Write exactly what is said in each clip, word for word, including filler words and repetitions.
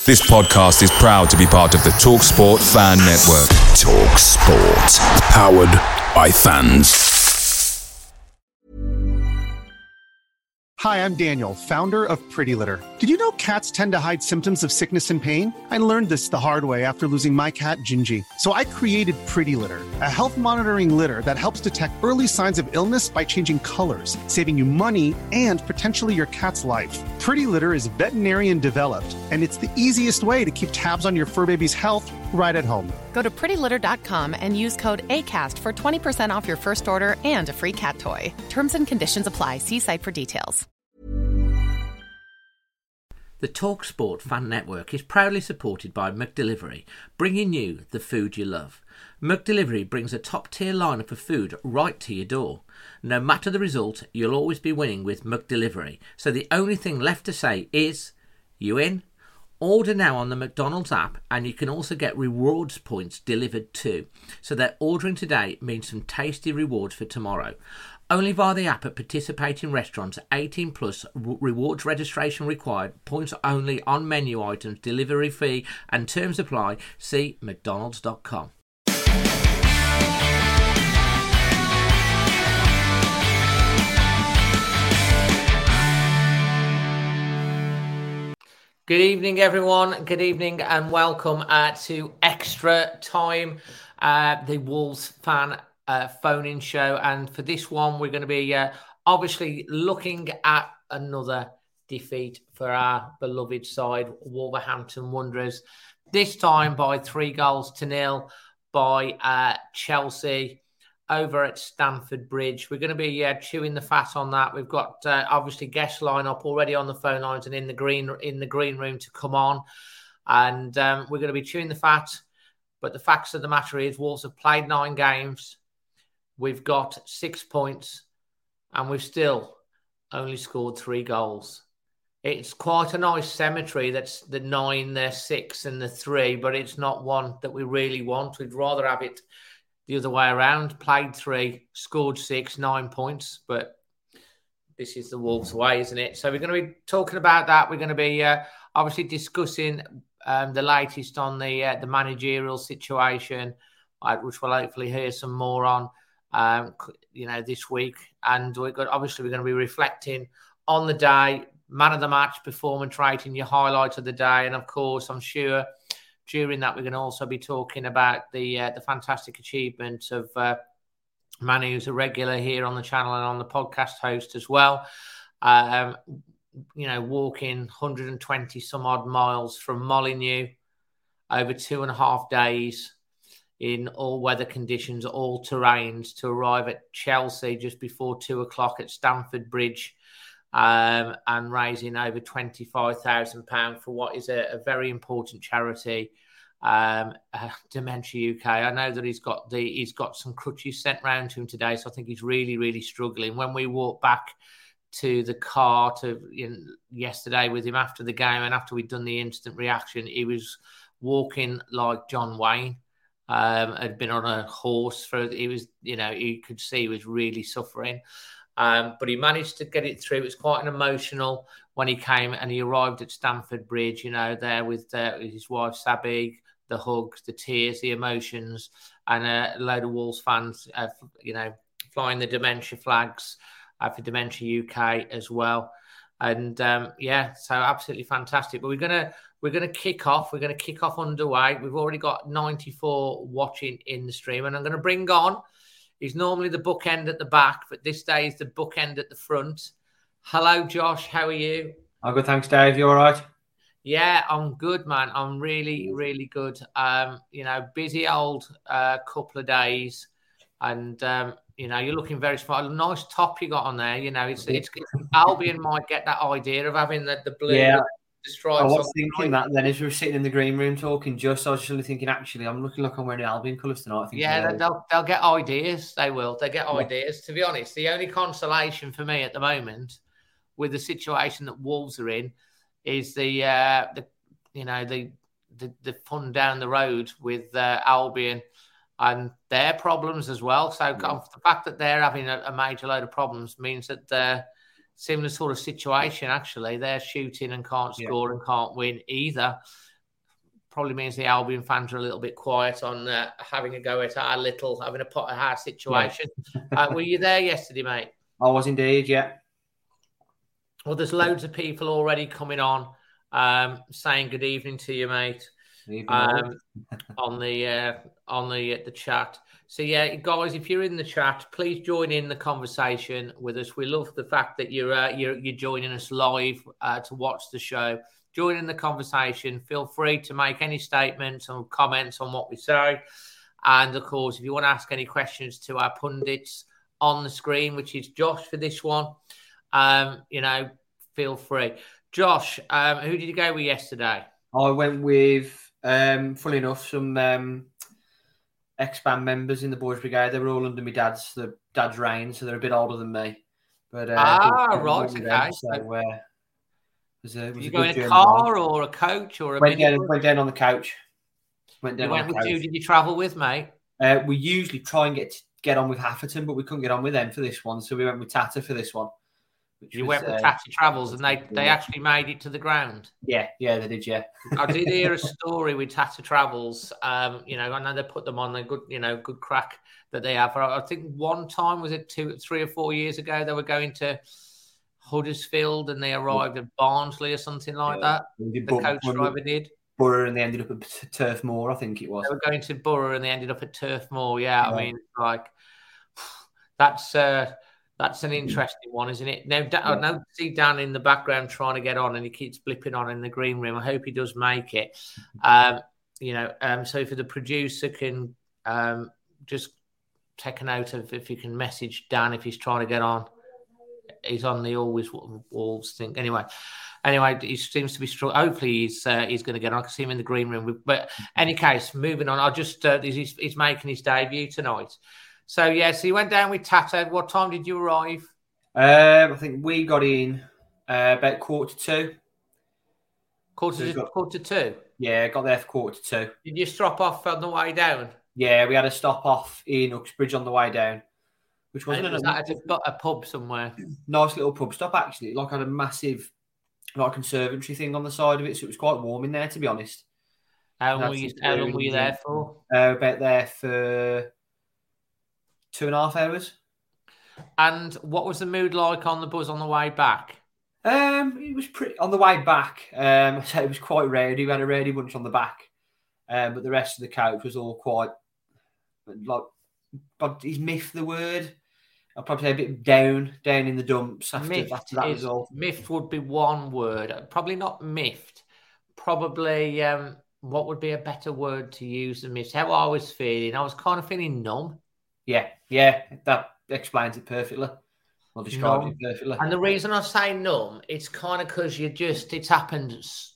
This podcast is proud to be part of the TalkSport Fan Network. TalkSport. Powered by fans. Hi, I'm Daniel, founder of Pretty Litter. Did you know cats tend to hide symptoms of sickness and pain? I learned this the hard way after losing my cat, Gingy. So I created Pretty Litter, a health monitoring litter that helps detect early signs of illness by changing colors, saving you money and potentially your cat's life. Pretty Litter is veterinarian developed, and it's the easiest way to keep tabs on your fur baby's health right at home. Go to pretty litter dot com and use code ACAST for twenty percent off your first order and a free cat toy. Terms and conditions apply. See site for details. The TalkSport Fan Network is proudly supported by McDelivery, bringing you the food you love. McDelivery brings a top-tier lineup of food right to your door. No matter the result, you'll always be winning with McDelivery. So the only thing left to say is, you in? Order now on the McDonald's app, and you can also get rewards points delivered too. So that ordering today means some tasty rewards for tomorrow. Only via the app at participating restaurants. eighteen plus, rewards registration required, points only on menu items, delivery fee and terms apply. See mcdonalds dot com. Good evening, everyone. Good evening and welcome uh, to Extra Time, uh, the Wolves fan uh, phone-in show. And for this one, we're going to be uh, obviously looking at another defeat for our beloved side, Wolverhampton Wanderers. This time by three goals to nil by uh, Chelsea over at Stamford Bridge. We're going to be uh, chewing the fat on that. We've got uh, obviously guests line up already on the phone lines and in the green in the green room to come on, and um, we're going to be chewing the fat. But the facts of the matter is, Wolves have played nine games. We've got six points, and we've still only scored three goals. It's quite a nice symmetry. That's the nine, the six, and the three, but it's not one that we really want. We'd rather have it the other way around. Played three, scored six, nine points. But this is the Wolves' way, isn't it? So we're going to be talking about that. We're going to be uh, obviously discussing um, the latest on the uh, the managerial situation, uh, which we'll hopefully hear some more on, um, you know, this week. And we're got, obviously we're going to be reflecting on the day, man of the match, performance rating, your highlight of the day, and of course, I'm sure during that, we're going to also be talking about the uh, the fantastic achievements of uh, Manu, who's a regular here on the channel and on the podcast host as well. Um, you know, walking one hundred twenty some odd miles from Molineux over two and a half days in all weather conditions, all terrains, to arrive at Chelsea just before two o'clock at Stamford Bridge. Um, and raising over twenty-five thousand pounds for what is a, a very important charity, um, uh, Dementia U K. I know that he's got the he's got some crutches sent round to him today, so I think he's really, really struggling. When we walked back to the car to you know, yesterday with him after the game and after we'd done the instant reaction, he was walking like John Wayne. Um, had been on a horse for he was, you know, you could see he was really suffering. Um, but he managed to get it through. It was quite an emotional when he came and he arrived at Stamford Bridge, you know, there with, uh, with his wife, Sabig, the hugs, the tears, the emotions, and a load of Wolves fans, uh, you know, flying the Dementia flags uh, for Dementia U K as well. And um, yeah, so absolutely fantastic. But we're gonna we're gonna kick off. We're gonna kick off underway. We've already got ninety-four watching in the stream, and I'm going to bring on. He's normally the bookend at the back, but this day is the bookend at the front. Hello, Josh. How are you? I'm good, thanks, Dave. You all right? Yeah, I'm good, man. I'm really, really good. Um, you know, busy old uh, couple of days, and um, you know, you're looking very smart. Nice top you got on there. You know, it's it's Albion might get that idea of having the, the blue. Yeah. I was thinking that then as we were sitting in the green room talking, just I was just thinking, actually, I'm looking like I'm wearing the Albion colours tonight. I think yeah, they'll they'll get ideas. They will. They get yeah. ideas. To be honest, the only consolation for me at the moment with the situation that Wolves are in is the uh, the you know the, the the fun down the road with uh, Albion and their problems as well. So yeah. the fact that they're having a, a major load of problems means that they're similar sort of situation, actually. They're shooting and can't score yeah. and can't win either. probably means the Albion fans are a little bit quiet on uh, having a go at our little, having a pot of heart situation. Yeah. uh, were you there yesterday, mate? I was indeed, yeah. Well, there's loads of people already coming on um, saying good evening to you, mate. Um, on the uh, on the uh, the chat. So yeah, guys, if you're in the chat, please join in the conversation with us. We love the fact that you're uh, you're, you're joining us live uh, to watch the show. Join in the conversation. Feel free to make any statements or comments on what we say. And of course, if you want to ask any questions to our pundits on the screen, which is Josh for this one, um, you know, feel free. Josh, um, who did you go with yesterday? I went with. Um, funnily enough, some um, ex-band members in the Boys Brigade. They were all under my dad's the dad's reign, so they're a bit older than me. But uh, ah, right, okay. Them, so, uh, was a, was you go in a car ride. or a coach or a went down, went down on the couch. Went down. You went on the with couch. Who did you travel with, mate? Uh, we usually try and get get on with Hafferton, but we couldn't get on with them for this one, so we went with Tata for this one. You was, went with uh, Tata Travels, and they, they actually made it to the ground. Yeah, yeah, they did. Yeah, I did hear a story with Tata Travels. Um, you know, I know they put them on the good, you know, good crack that they have. I think one time was it two, three or four years ago, they were going to Huddersfield and they arrived at Barnsley or something like yeah. that. The but, coach driver did. Borough and they ended up at Turf Moor, I think it was. They were going to Borough and they ended up at Turf Moor. Yeah, yeah. I mean, like that's. Uh, That's an interesting one, isn't it? Now, yeah. I now see Dan in the background trying to get on, and he keeps blipping on in the green room. I hope he does make it. Um, you know, um, so if the producer can um, just take a note of if you can message Dan if he's trying to get on. He's on the always Wolves thing. Anyway, anyway, he seems to be strong. Hopefully, he's uh, he's going to get on. I can see him in the green room. But any case, moving on. I'll just uh, he's, he's making his debut tonight. So, yeah, so you went down with Tata. What time did you arrive? Um, I think we got in uh, about quarter to two. Quarter so to got, quarter to two? Yeah, got there for quarter to two. Did you stop off on the way down? Yeah, we had a stop off in Uxbridge on the way down, which wasn't was that a, a pub somewhere. Nice little pub stop, actually. Like, had a massive like conservatory thing on the side of it, so it was quite warm in there, to be honest. How long, were you, how long were you there for? Uh, about there for two and a half hours. And what was the mood like on the bus on the way back? Um, it was pretty on the way back. Um, I'd say it was quite rowdy. We had a rowdy bunch on the back, um, but the rest of the coach was all quite like. But is miffed the word? I'd probably say a bit down, down in the dumps after, miffed after that is, result. Miffed would be one word. Probably not miffed. Probably um, what would be a better word to use than miffed? How I was feeling, I was kind of feeling numb. Yeah, yeah, that explains it perfectly. I'll describe it perfectly. And the reason I say numb, it's kind of because you just, it's happened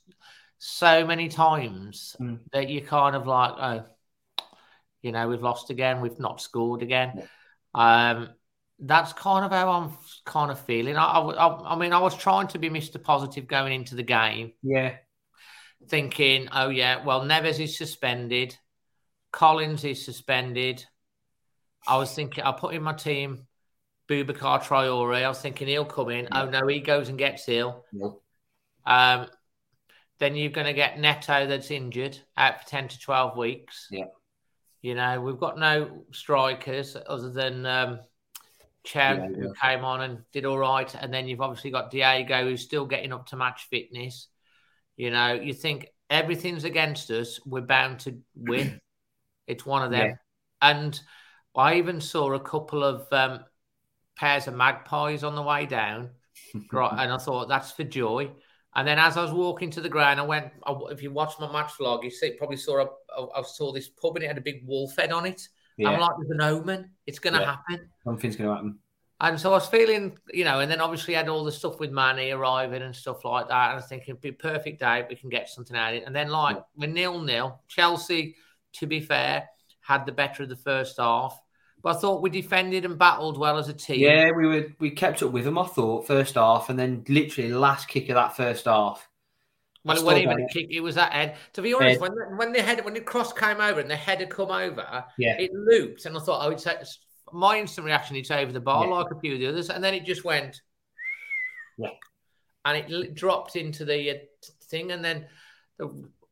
so many times mm. that you kind of like, oh, you know, we've lost again, we've not scored again. Yeah. Um, that's kind of how I'm kind of feeling. I, I, I mean, I was trying to be Mister Positive going into the game. Yeah. Thinking, oh, yeah, well, Neves is suspended. Collins is suspended. I was thinking, I'll put in my team Boubacar Traore. I was thinking he'll come in. Yeah. Oh, no, he goes and gets ill. Yeah. Um, then you're going to get Neto that's injured out for ten to twelve weeks. Yeah. You know, we've got no strikers other than um, Chen, yeah, yeah. who came on and did all right. And then you've obviously got Diego, who's still getting up to match fitness. You know, you think everything's against us. We're bound to win. It's one of them. Yeah. And I even saw a couple of um, pairs of magpies on the way down, and I thought, that's for joy. And then as I was walking to the ground, I went, if you watch my match vlog, you see, probably saw a, I saw this pub and it had a big wolf head on it. Yeah. I'm like, there's an omen. It's going to yeah. happen. Something's going to happen. And so I was feeling, you know, and then obviously had all the stuff with Manny arriving and stuff like that. And I was thinking, it'd be a perfect day. We can get something out of it. And then, like, yeah. we're nil-nil. Chelsea, to be fair, had the better of the first half. But I thought we defended and battled well as a team. Yeah, we were we kept up with them, I thought, first half. And then literally last kick of that first half. Well, it wasn't even a kick. It was that head. To be honest, head. when the, when the head when the cross came over and the head had come over, yeah. it looped. And I thought, oh, it's my instant reaction, it's over the bar, yeah. like a few of the others. And then it just went. Yeah. And it dropped into the uh, thing. And then the,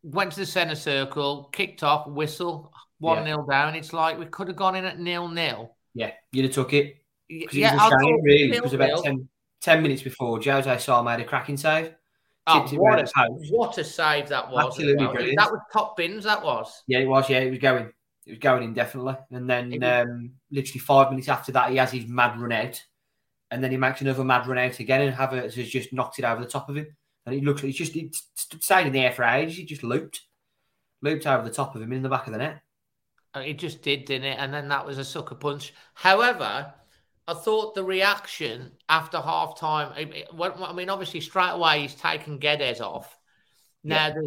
went to the centre circle, kicked off, whistle, one Yeah. nil down. It's like we could have gone in at nil nil. Yeah, you'd have took it. Because Yeah, it was a I shame, thought really. nil It was about nil. ten, ten minutes before Jose Sarr made a cracking save. Oh, Tipped it what, round a, the post. what a save that was. as Absolutely well. brilliant. That was top bins, that was. Yeah, it was. Yeah, it was going. It was going in definitely. And then It was- um, literally five minutes after that, he has his mad run out. And then he makes another mad run out again, and Havertz has just knocked it over the top of him. And it looks like it's just it stayed in the air for ages. He just looped, looped over the top of him in the back of the net. It just did, didn't it? And then that was a sucker punch. However, I thought the reaction after half time, I mean, obviously, straight away he's taken Guedes off. Now, Yeah. there's,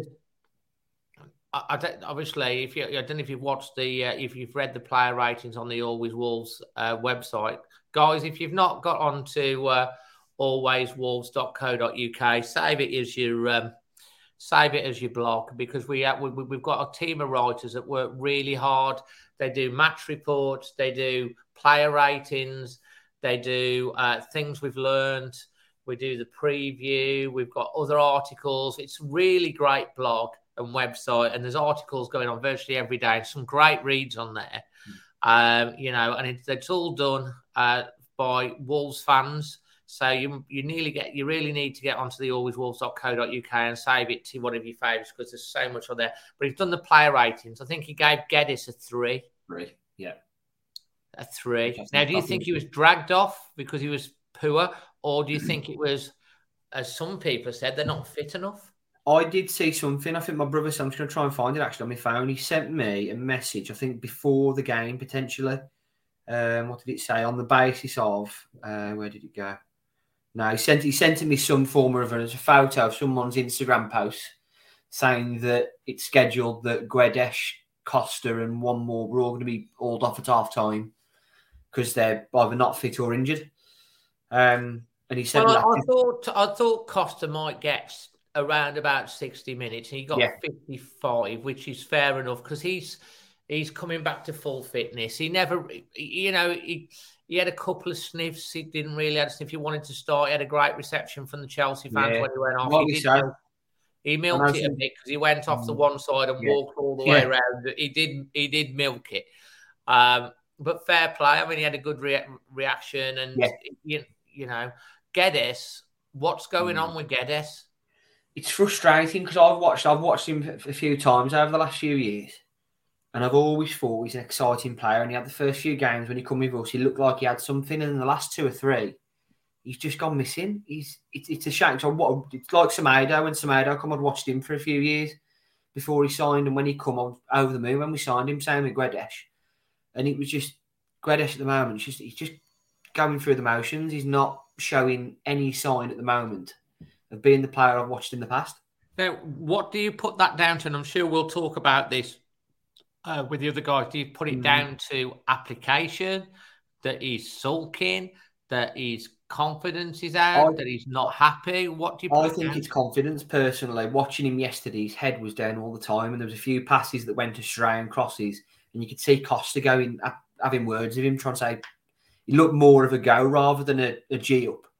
I, I don't, obviously, if you, I don't know if you've watched the, uh, if you've read the player ratings on the Always Wolves uh, website, guys, if you've not got onto uh, always wolves dot co dot uk, save it as your um, save it as your blog, because we, have, we we've got a team of writers that work really hard. They do match reports, they do player ratings, they do uh, things we've learned. We do the preview. We've got other articles. It's a really great blog and website, and there's articles going on virtually every day. Some great reads on there, mm. um, you know, and it's, it's all done uh, by Wolves fans. So you you nearly get you really need to get onto the always wolves dot co dot uk and save it to one of your favourites, because there's so much on there. But he's done the player ratings. I think he gave Guedes a three. Three, yeah, a three. Now, do you think he was dragged off because he was poor, or do you think it was, as some people said, they're not fit enough? I did see something. I think my brother, so I'm just going to try and find it actually on my phone. He sent me a message, I think, before the game, potentially. Um, what did it say? On the basis of, uh, where did it go? No, he sent he sent me some form of a photo of someone's Instagram post saying that it's scheduled that Guedes, Costa, and one more were all going to be hauled off at half time because they're either not fit or injured. Um, and he said, well, I, I thought I thought Costa might get around about sixty minutes. He got yeah. fifty-five, which is fair enough because he's he's coming back to full fitness. He never, you know, he. He had a couple of sniffs. He didn't really have a sniff. He wanted to start. He had a great reception from the Chelsea fans yeah. when he went off. What he, did milk, he milked it a bit because he went off the one side and yeah. walked all the yeah. way around. He did He did milk it. Um, but fair play. I mean, he had a good rea- reaction. And, yeah. you, you know, Guedes, what's going mm. on with Guedes? It's frustrating because I've watched, I've watched him a few times over the last few years. And I've always thought he's an exciting player. And he had the first few games when he come with us, he looked like he had something. And in the last two or three, he's just gone missing. He's It's, it's a shame. So what? It's like Semedo. When Semedo come, I'd watched him for a few years before he signed. And when he come on over the moon, when we signed him, same with Guedes. And it was just, Guedes at the moment, just, he's just going through the motions. He's not showing any sign at the moment of being the player I've watched in the past. Now, what do you put that down to? And I'm sure we'll talk about this Uh, with the other guys. Do you put it mm. down to application, that he's sulking, that his confidence is out, I, that he's not happy? What do you put I think down? It's confidence, personally. Watching him yesterday, his head was down all the time, and there was a few passes that went astray and crosses, and you could see Costa going, having words with him, trying to say he looked more of a go rather than a, a G up.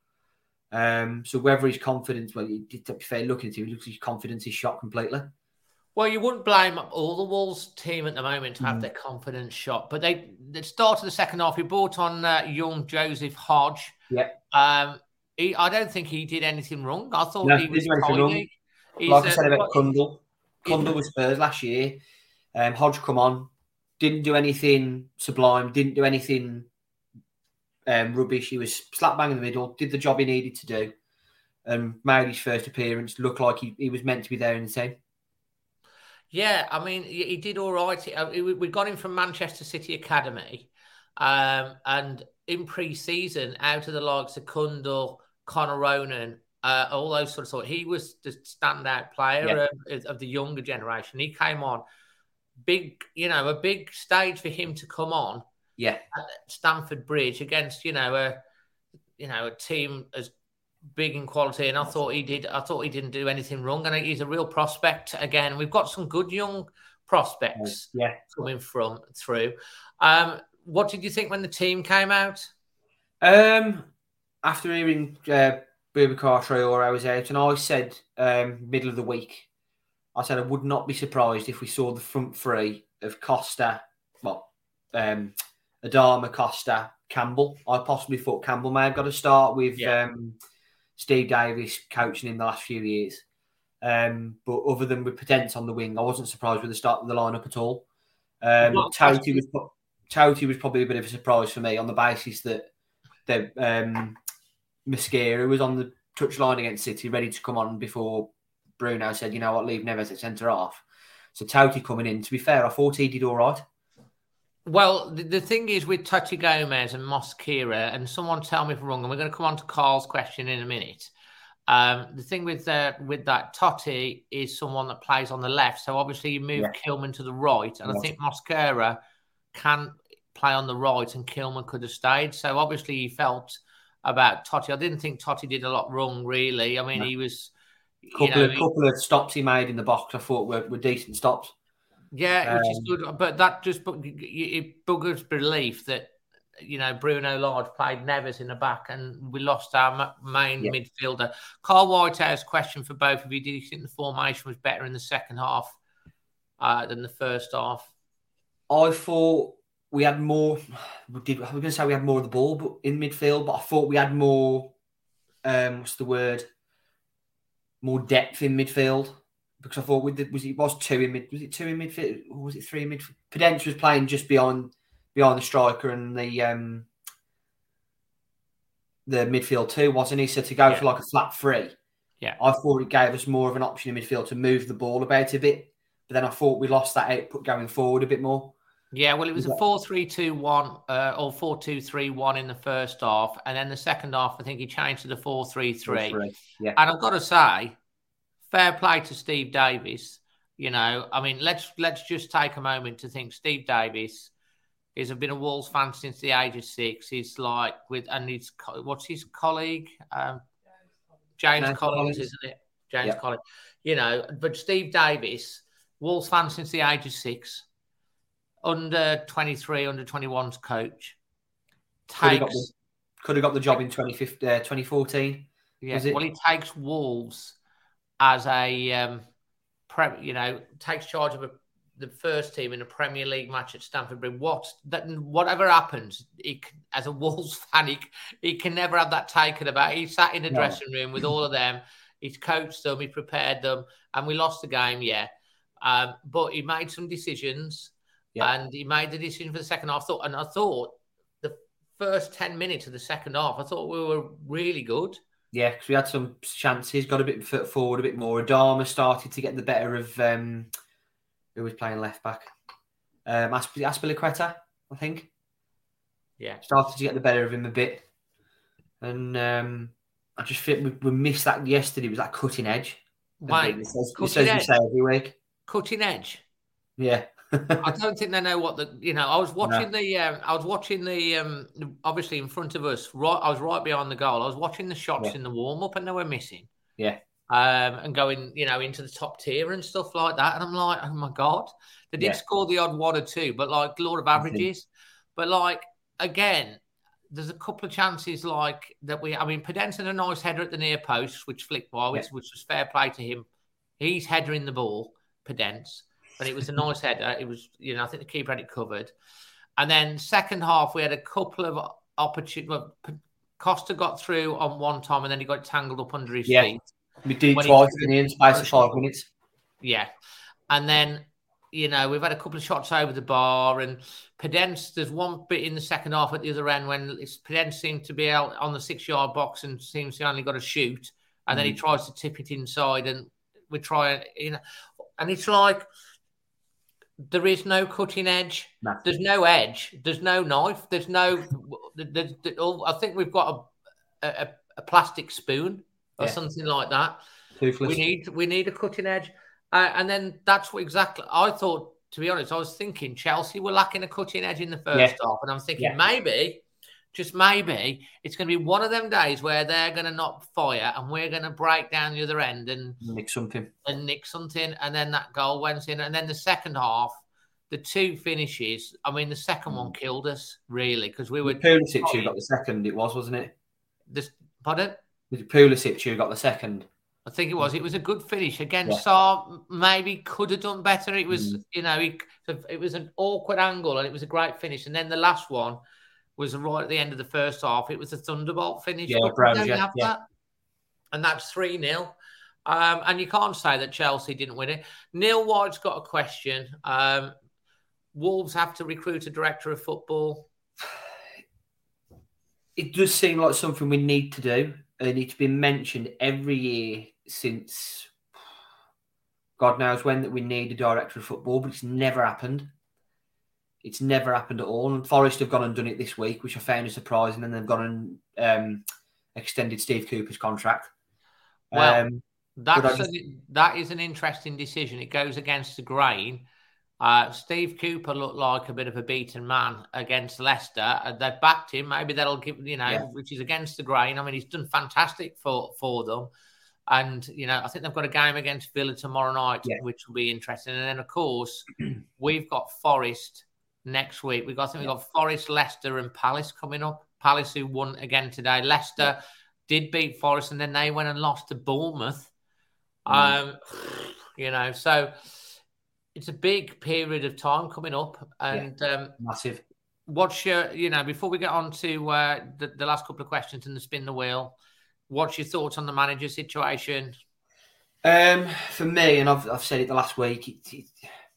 Um, so whether his confidence, well, to be fair, looking at him, it looks like his confidence is shot completely. Well, you wouldn't blame all the Wolves team at the moment to have mm. their confidence shot. But they, the start of the second half, he brought on uh, young Joseph Hodge. Yeah. Um, he, I don't think he did anything wrong. I thought no, he was tiny. Like I said uh, about Kundle. Kundle was Spurs last year. Um, Hodge come on, didn't do anything sublime, didn't do anything um, rubbish. He was slap bang in the middle, did the job he needed to do, and made his first appearance look like he, he was meant to be there in the team. Yeah, I mean, he did all right. We got him from Manchester City Academy. Um, and in pre-season, out of the likes of Kundle, Connor Ronan, uh, all those sort of sort, he was the standout player yeah. of, of the younger generation. He came on. Big, you know, a big stage for him to come on. Yeah. At Stamford Bridge against, you know, a, you know, a team as big in quality, and I thought he did. I thought he didn't do anything wrong, and he's a real prospect. Again, we've got some good young prospects yeah. coming from through. Um, what did you think when the team came out? Um, after hearing uh, Boubacar Traoré was out, and I said um, middle of the week, I said I would not be surprised if we saw the front three of Costa, well, um, Adama, Costa, Campbell. I possibly thought Campbell may have got to start with yeah. um, Steve Davis coaching in the last few years. Um, but other than with Podence on the wing, I wasn't surprised with the start of the lineup at all. Um, Toti was Toti was probably a bit of a surprise for me on the basis that the um, Mosquera was on the touchline against City, ready to come on before Bruno said, "You know what, leave Neves at centre half." So Toti coming in. To be fair, I thought he did all right. Well, the, the thing is with Toti Gomez and Mosquera, and someone tell me if I'm wrong, and we're going to come on to Carl's question in a minute. Um, the thing with uh, with that Toti is someone that plays on the left, so obviously you move yeah. Kilman to the right, and yeah. I think Mosquera can play on the right, and Kilman could have stayed. So obviously he felt about Toti. I didn't think Toti did a lot wrong, really. I mean, no. he was couple you know, of he, couple of stops he made in the box. I thought were, were decent stops. Yeah, which um, is good, but that just it buggers belief that you know Bruno Lage played Neves in the back, and we lost our main yeah. midfielder. Carl Whitehouse question for both of you: did you think the formation was better in the second half uh, than the first half? I thought we had more. We did. I was going to say we had more of the ball, but in midfield. But I thought we had more. Um, what's the word? More depth in midfield. Because I thought with the, was it was two in mid was it two in midfield or was it three in midfield? Podence was playing just beyond beyond the striker and the um the midfield two, wasn't he? So to go yeah. for like a flat three, yeah, I thought it gave us more of an option in midfield to move the ball about a bit. But then I thought we lost that output going forward a bit more. Yeah, well, it was a four three two one uh, or four two three one in the first half, and then the second half, I think he changed to the four three three. Yeah, and I've got to say. Fair play to Steve Davis. You know, I mean, let's let's just take a moment to think. Steve Davis has been a Wolves fan since the age of six. He's like with and he's what's his colleague, um, James, James Collins, Collins, isn't it? James yeah. Collins. You know, but Steve Davis, Wolves fan since the age of six, under twenty-three, under twenty-one's coach. Takes, could have got the, could have got the job in twenty fourteen. Yeah, well, he takes Wolves as a, um, pre, you know, takes charge of a, the first team in a Premier League match at Stamford Bridge. What that whatever happens, he, as a Wolves fan, he, he can never have that taken about. He sat in the no. dressing room with all of them. He's coached them. He prepared them, and we lost the game. Yeah, um, but he made some decisions, yeah. and he made the decision for the second half. I thought, and I thought the first ten minutes of the second half, I thought we were really good. Yeah, because we had some chances, got a bit forward, a bit more. Adama started to get the better of um, who was playing left back. Um, Asp- Azpilicueta, I think. Yeah, started to get the better of him a bit, and um, I just think we, we missed that yesterday. It was that cutting edge. Right, it says, it says we say every week. Cutting edge. Yeah. I don't think they know what the you know. I was watching no. the. Um, I was watching the. Um, obviously, in front of us, right. I was right behind the goal. I was watching the shots yeah. in the warm up, and they were missing. Yeah. Um, and going, you know, into the top tier and stuff like that. And I'm like, oh my god, they did yeah. score the odd one or two, but like law of averages. But like again, there's a couple of chances like that. We, I mean, Podence had a nice header at the near post, which flicked by, which, yeah. which was fair play to him. He's headering the ball, Podence. And it was a nice header. It was, you know, I think the keeper had it covered. And then second half, we had a couple of opportunities. Well, Costa got through on one time, and then he got tangled up under his yeah. feet. We did twice in the space of five minutes. Yeah. And then, you know, we've had a couple of shots over the bar, and Podence, there's one bit in the second half at the other end when Podence seemed to be out on the six-yard box and seems to only got to shoot. And mm. then he tries to tip it inside, and we try, you know, and it's like, there is no cutting edge. No. There's no edge. There's no knife. There's no. There's, there's, I think we've got a a, a plastic spoon or yeah. something like that. Toothless. We need we need a cutting edge, uh, and then that's what exactly I thought. To be honest, I was thinking Chelsea were lacking a cutting edge in the first yeah. half, and I'm thinking yeah. maybe, just maybe, it's going to be one of them days where they're going to not fire, and we're going to break down the other end and nick something, and nick something, and then that goal went in, and then the second half, the two finishes. I mean, the second one killed us really because we were. Pulisic who got the second. It was, wasn't it? This pardon? Was it Pulisic who got the second? I think it was. It was a good finish against yeah. Saar. Maybe could have done better. It was, mm. you know, it, it was an awkward angle and it was a great finish. And then the last one was right at the end of the first half. It was a thunderbolt finish. Yeah, but bro, we don't yeah, have yeah. that. And that's three nil. Um, and you can't say that Chelsea didn't win it. Neil White's got a question. Um, Wolves have to recruit a director of football. It does seem like something we need to do. And it's been mentioned every year since God knows when that we need a director of football, but it's never happened. It's never happened at all. And Forest have gone and done it this week, which I found surprising. And they've gone and um, extended Steve Cooper's contract. Well, um, that's just... a, that is an interesting decision. It goes against the grain. Uh, Steve Cooper looked like a bit of a beaten man against Leicester. Uh, they've backed him. Maybe that'll give, you know, yeah. which is against the grain. I mean, he's done fantastic for, for them. And, you know, I think they've got a game against Villa tomorrow night, yeah. which will be interesting. And then, of course, we've got Forest next week. We've got, I think we've got Forest, Leicester and Palace coming up. Palace who won again today. Leicester yeah. did beat Forest and then they went and lost to Bournemouth. Mm. Um, you know, so... It's a big period of time coming up, and yeah, um, massive. What's your, you know, before we get on to uh, the, the last couple of questions and the spin the wheel, what's your thoughts on the manager situation? Um, for me, and I've I've said it the last week, it, it,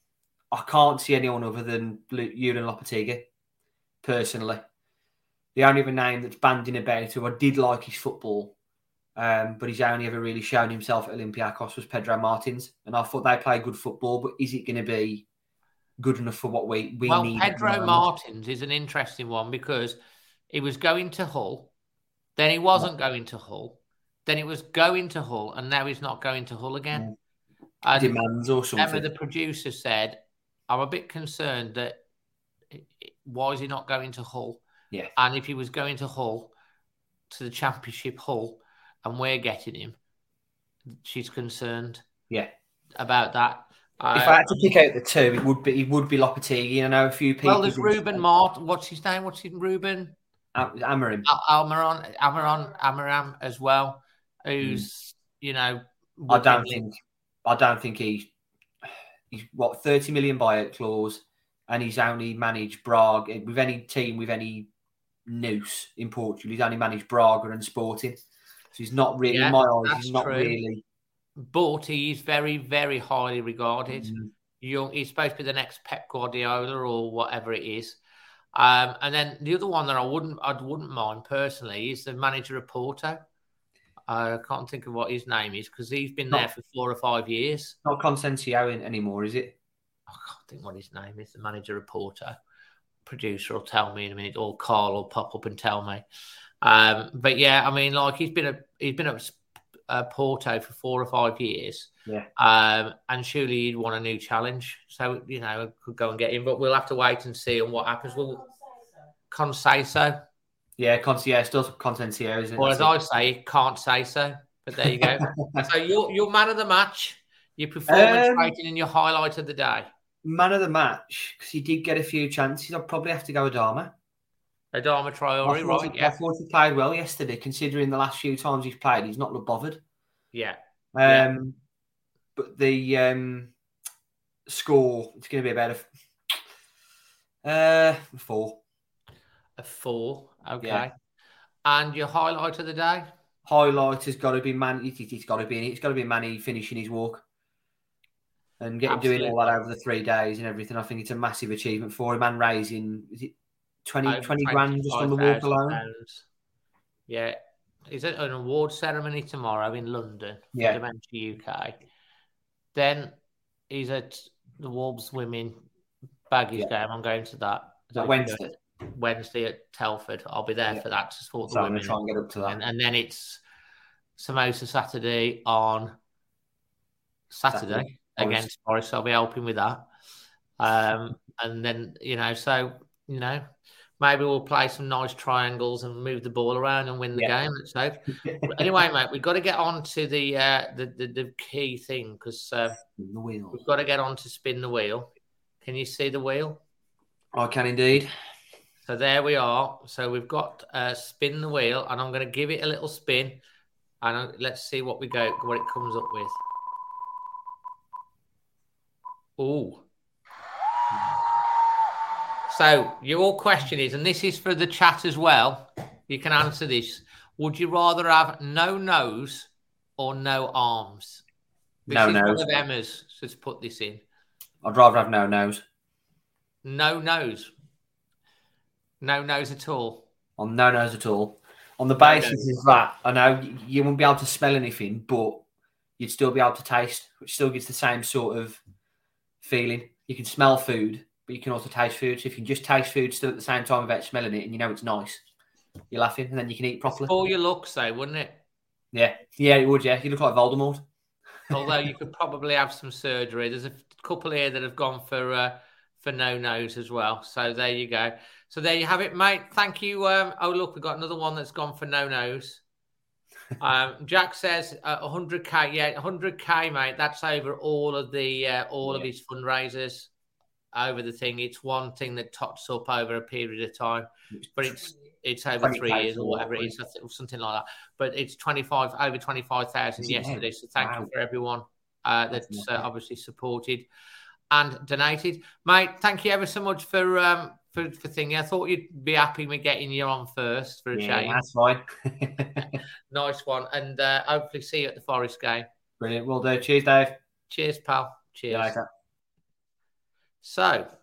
I can't see anyone other than Julen Lopetegui, personally. The only other name that's banding about who I did like his football. Um, but he's only ever really shown himself at Olympiacos was Pedro Martins. And I thought they play good football, but is it going to be good enough for what we, we well, need? Well, Pedro Martins is an interesting one because he was going to Hull, then he wasn't yeah. going to Hull, then he was going to Hull, and now he's not going to Hull again. Yeah. Demands or something. Emma, the producer, said, I'm a bit concerned that why is he not going to Hull? Yeah. And if he was going to Hull, to the Championship Hull, and we're getting him, she's concerned. Yeah, about that. If uh, I had to pick out the two, it would be it would be Lopetegui. I know a few people. Well, there's Ruben Mart. What's his name? What's his Ruben? Am- Amorim. Al- Almiron, Almiron, Amaram as well. Who's mm. you know? I don't think. I don't think he's he's what thirty million buyout clause, and he's only managed Braga with any team with any noose in Portugal. He's only managed Braga and Sporting. So he's not really, yeah, in my eyes, he's not true. really. But he's very, very highly regarded. Mm-hmm. Young, he's supposed to be the next Pep Guardiola or whatever it is. Um, and then the other one that I wouldn't, I wouldn't mind personally is the manager of Porto. I can't think of what his name is because he's been not, there for four or five years. Not Conceição anymore, is it? I can't think what his name is. The manager of Porto. Producer will tell me in a minute, or Carl will pop up and tell me. Um, but yeah, I mean, like he's been a he's been at uh, Porto for four or five years, yeah. Um, and surely he'd want a new challenge. So you know, could go and get him, but we'll have to wait and see on what happens. We'll Conceição, yeah, Conceição, still Conceição, isn't it? Or as I say, can't say so. But there you go. So you're you're man of the match. Your performance um, rating and your highlight of the day. Man of the match because he did get a few chances. I'd probably have to go Adama. Adama Traore, right? He, yeah. I thought he played well yesterday, considering the last few times he's played, he's not looked bothered. Yeah. Um, yeah. But the um, score, it's going to be about a, uh, a four. A four, okay. Yeah. And your highlight of the day? Highlight has got to be Man. It, it, it's got to be. It's got to be Manny finishing his walk and getting Absolutely. doing all that over the three days and everything. I think it's a massive achievement for him and raising. Is it? twenty, twenty grand just on the walk alone. Pounds. Yeah. Is it an award ceremony tomorrow in London for yeah. Dementia U K? Then he's at the Wolves Women Baggies yeah. game. I'm going to that. Is that Wednesday? Wednesday at Telford. I'll be there yeah. for that to support the so women. I'm try and get up to that. And, and then it's Samosa Saturday on Saturday, Saturday. against Forest. So I'll be helping with that. Um, and then, you know, so, you know, maybe we'll play some nice triangles and move the ball around and win the yeah. game. Let's hope. Anyway, mate, we've got to get on to the uh, the, the the key thing because uh, we've got to get on to spin the wheel. Can you see the wheel? I can indeed. So there we are. So we've got uh, spin the wheel, and I'm going to give it a little spin. And let's see what we go, what it comes up with. Oh. So your question is, and this is for the chat as well, you can answer this. Would you rather have no nose or no arms? This no is nose. one of Emma's just put this in. I'd rather have no nose. No nose. No nose at all. On no nose at all. On the No basis nose. of that, I know you, you won't be able to smell anything, but you'd still be able to taste, which still gives the same sort of feeling. You can smell food, but you can also taste food. So if you can just taste food still at the same time without smelling it and you know it's nice, you're laughing, and then you can eat properly. For your looks, though, wouldn't it? Yeah. Yeah, it would, yeah. You look like Voldemort. Although you could probably have some surgery. There's a couple here that have gone for uh, for no nose as well. So there you go. So there you have it, mate. Thank you. Um, oh, look, we've got another one that's gone for no nose. Um, Jack says uh, one hundred K. Yeah, one hundred K, mate. That's over all of the uh, all yeah. of his fundraisers. Over the thing, it's one thing that tots up over a period of time, but it's it's over three years or whatever it is, something like that. But it's twenty-five over twenty-five thousand yesterday. So thank wow. you for everyone uh, that's uh, obviously supported and donated, mate. Thank you ever so much for um, for for thingy. I thought you'd be happy with getting you on first for a yeah, change. That's fine. Nice one, and uh, hopefully see you at the Forest game. Brilliant. Well done. Cheers, Dave. Cheers, pal. Cheers. So,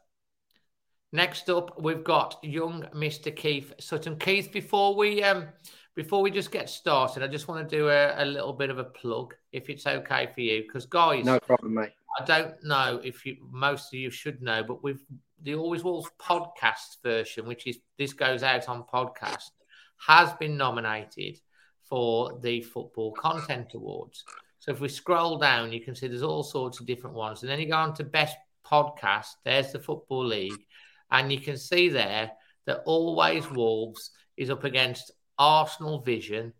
next up, we've got young Mister Keith Sutton. Keith, before we um, before we just get started, I just want to do a, a little bit of a plug, if it's okay for you, because guys, no problem, mate. I don't know if you, most of you should know, but we've the Always Wolves podcast version, which is this goes out on podcast, has been nominated for the Football Content Awards. So if we scroll down, you can see there's all sorts of different ones, and then you go on to Best Podcast. There's the Football League, and you can see there that Always Wolves is up against Arsenal Vision,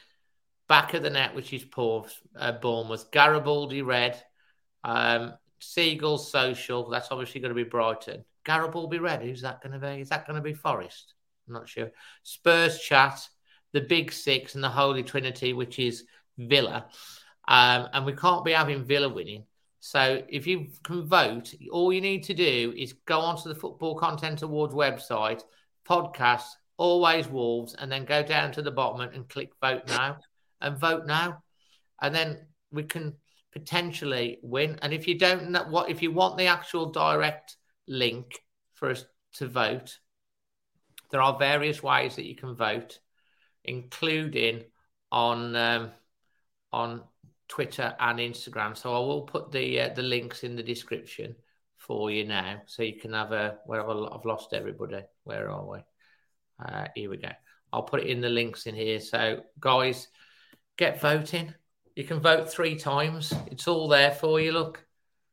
Back of the Net, which is uh, Bournemouth, Garibaldi Red, um, Seagulls Social. That's obviously going to be Brighton. Garibaldi Red, who's that going to be? Is that going to be Forest? I'm not sure. Spurs Chat, the Big Six, and the Holy Trinity, which is Villa. Um, and we can't be having Villa winning. So if you can vote, all you need to do is go onto the Football Content Awards website, podcast, Always Wolves, and then go down to the bottom and click vote now and vote now. And then we can potentially win. And if you don't know what, if you want the actual direct link for us to vote, there are various ways that you can vote, including on, um, on, Twitter and Instagram. So I will put the uh, the links in the description for you now, so you can have a. Where I've, I've lost everybody. Where are we? Uh, here we go. I'll put it in the links in here. So guys, get voting. You can vote three times. It's all there for you. Look,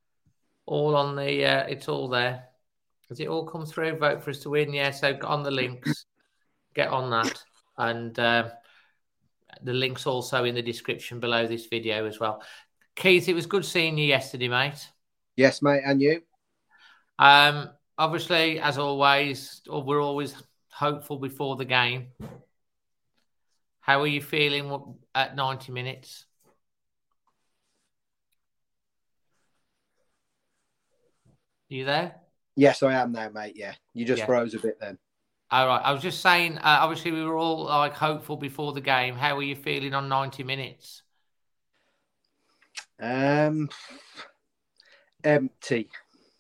all on the. Uh, it's all there. Has it all come through? Vote for us to win. Yeah. So on the links, get on that, and. Um, The link's also in the description below this video as well. Keith, it was good seeing you yesterday, mate. Yes, mate, and you? Um, obviously, as always, we're always hopeful before the game. How are you feeling at ninety minutes? Are you there? Yes, I am now, mate, yeah. You just yeah. froze a bit then. All right. I was just saying, uh, obviously, we were all like hopeful before the game. How are you feeling on ninety minutes? Um, empty.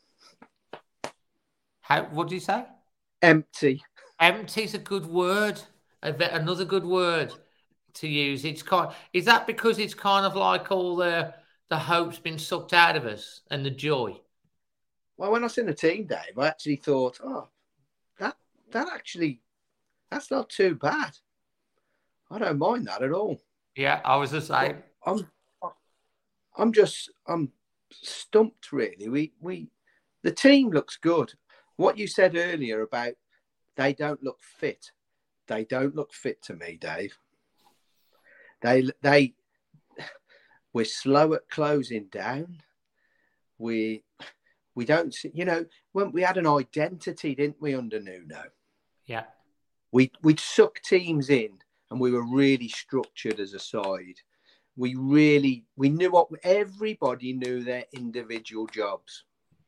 How? What did you say? Empty. Empty is a good word. Another good word to use. It's kind. Is that because it's kind of like all the the hope's been sucked out of us and the joy? Well, when I seen the team, Dave, I actually thought, oh, that. That actually, that's not too bad. I don't mind that at all. Yeah, I was the same. I'm, I'm just, I'm stumped really. We, we, the team looks good. What you said earlier about they don't look fit, they don't look fit to me, Dave. They, they, we're slow at closing down. We, we don't see, you know, when we had an identity, didn't we, under Nuno? Yeah. We, we'd suck teams in and we were really structured as a side. We really, we knew what, everybody knew their individual jobs.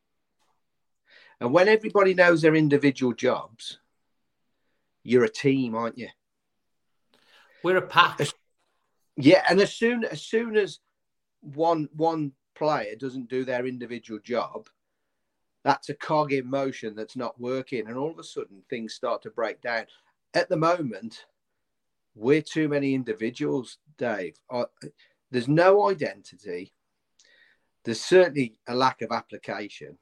And when everybody knows their individual jobs, you're a team, aren't you? We're a pack. Yeah, and as soon as soon as one one player doesn't do their individual job, that's a cog in motion that's not working, and all of a sudden things start to break down. At the moment, we're too many individuals, Dave. I, there's no identity. There's certainly a lack of application.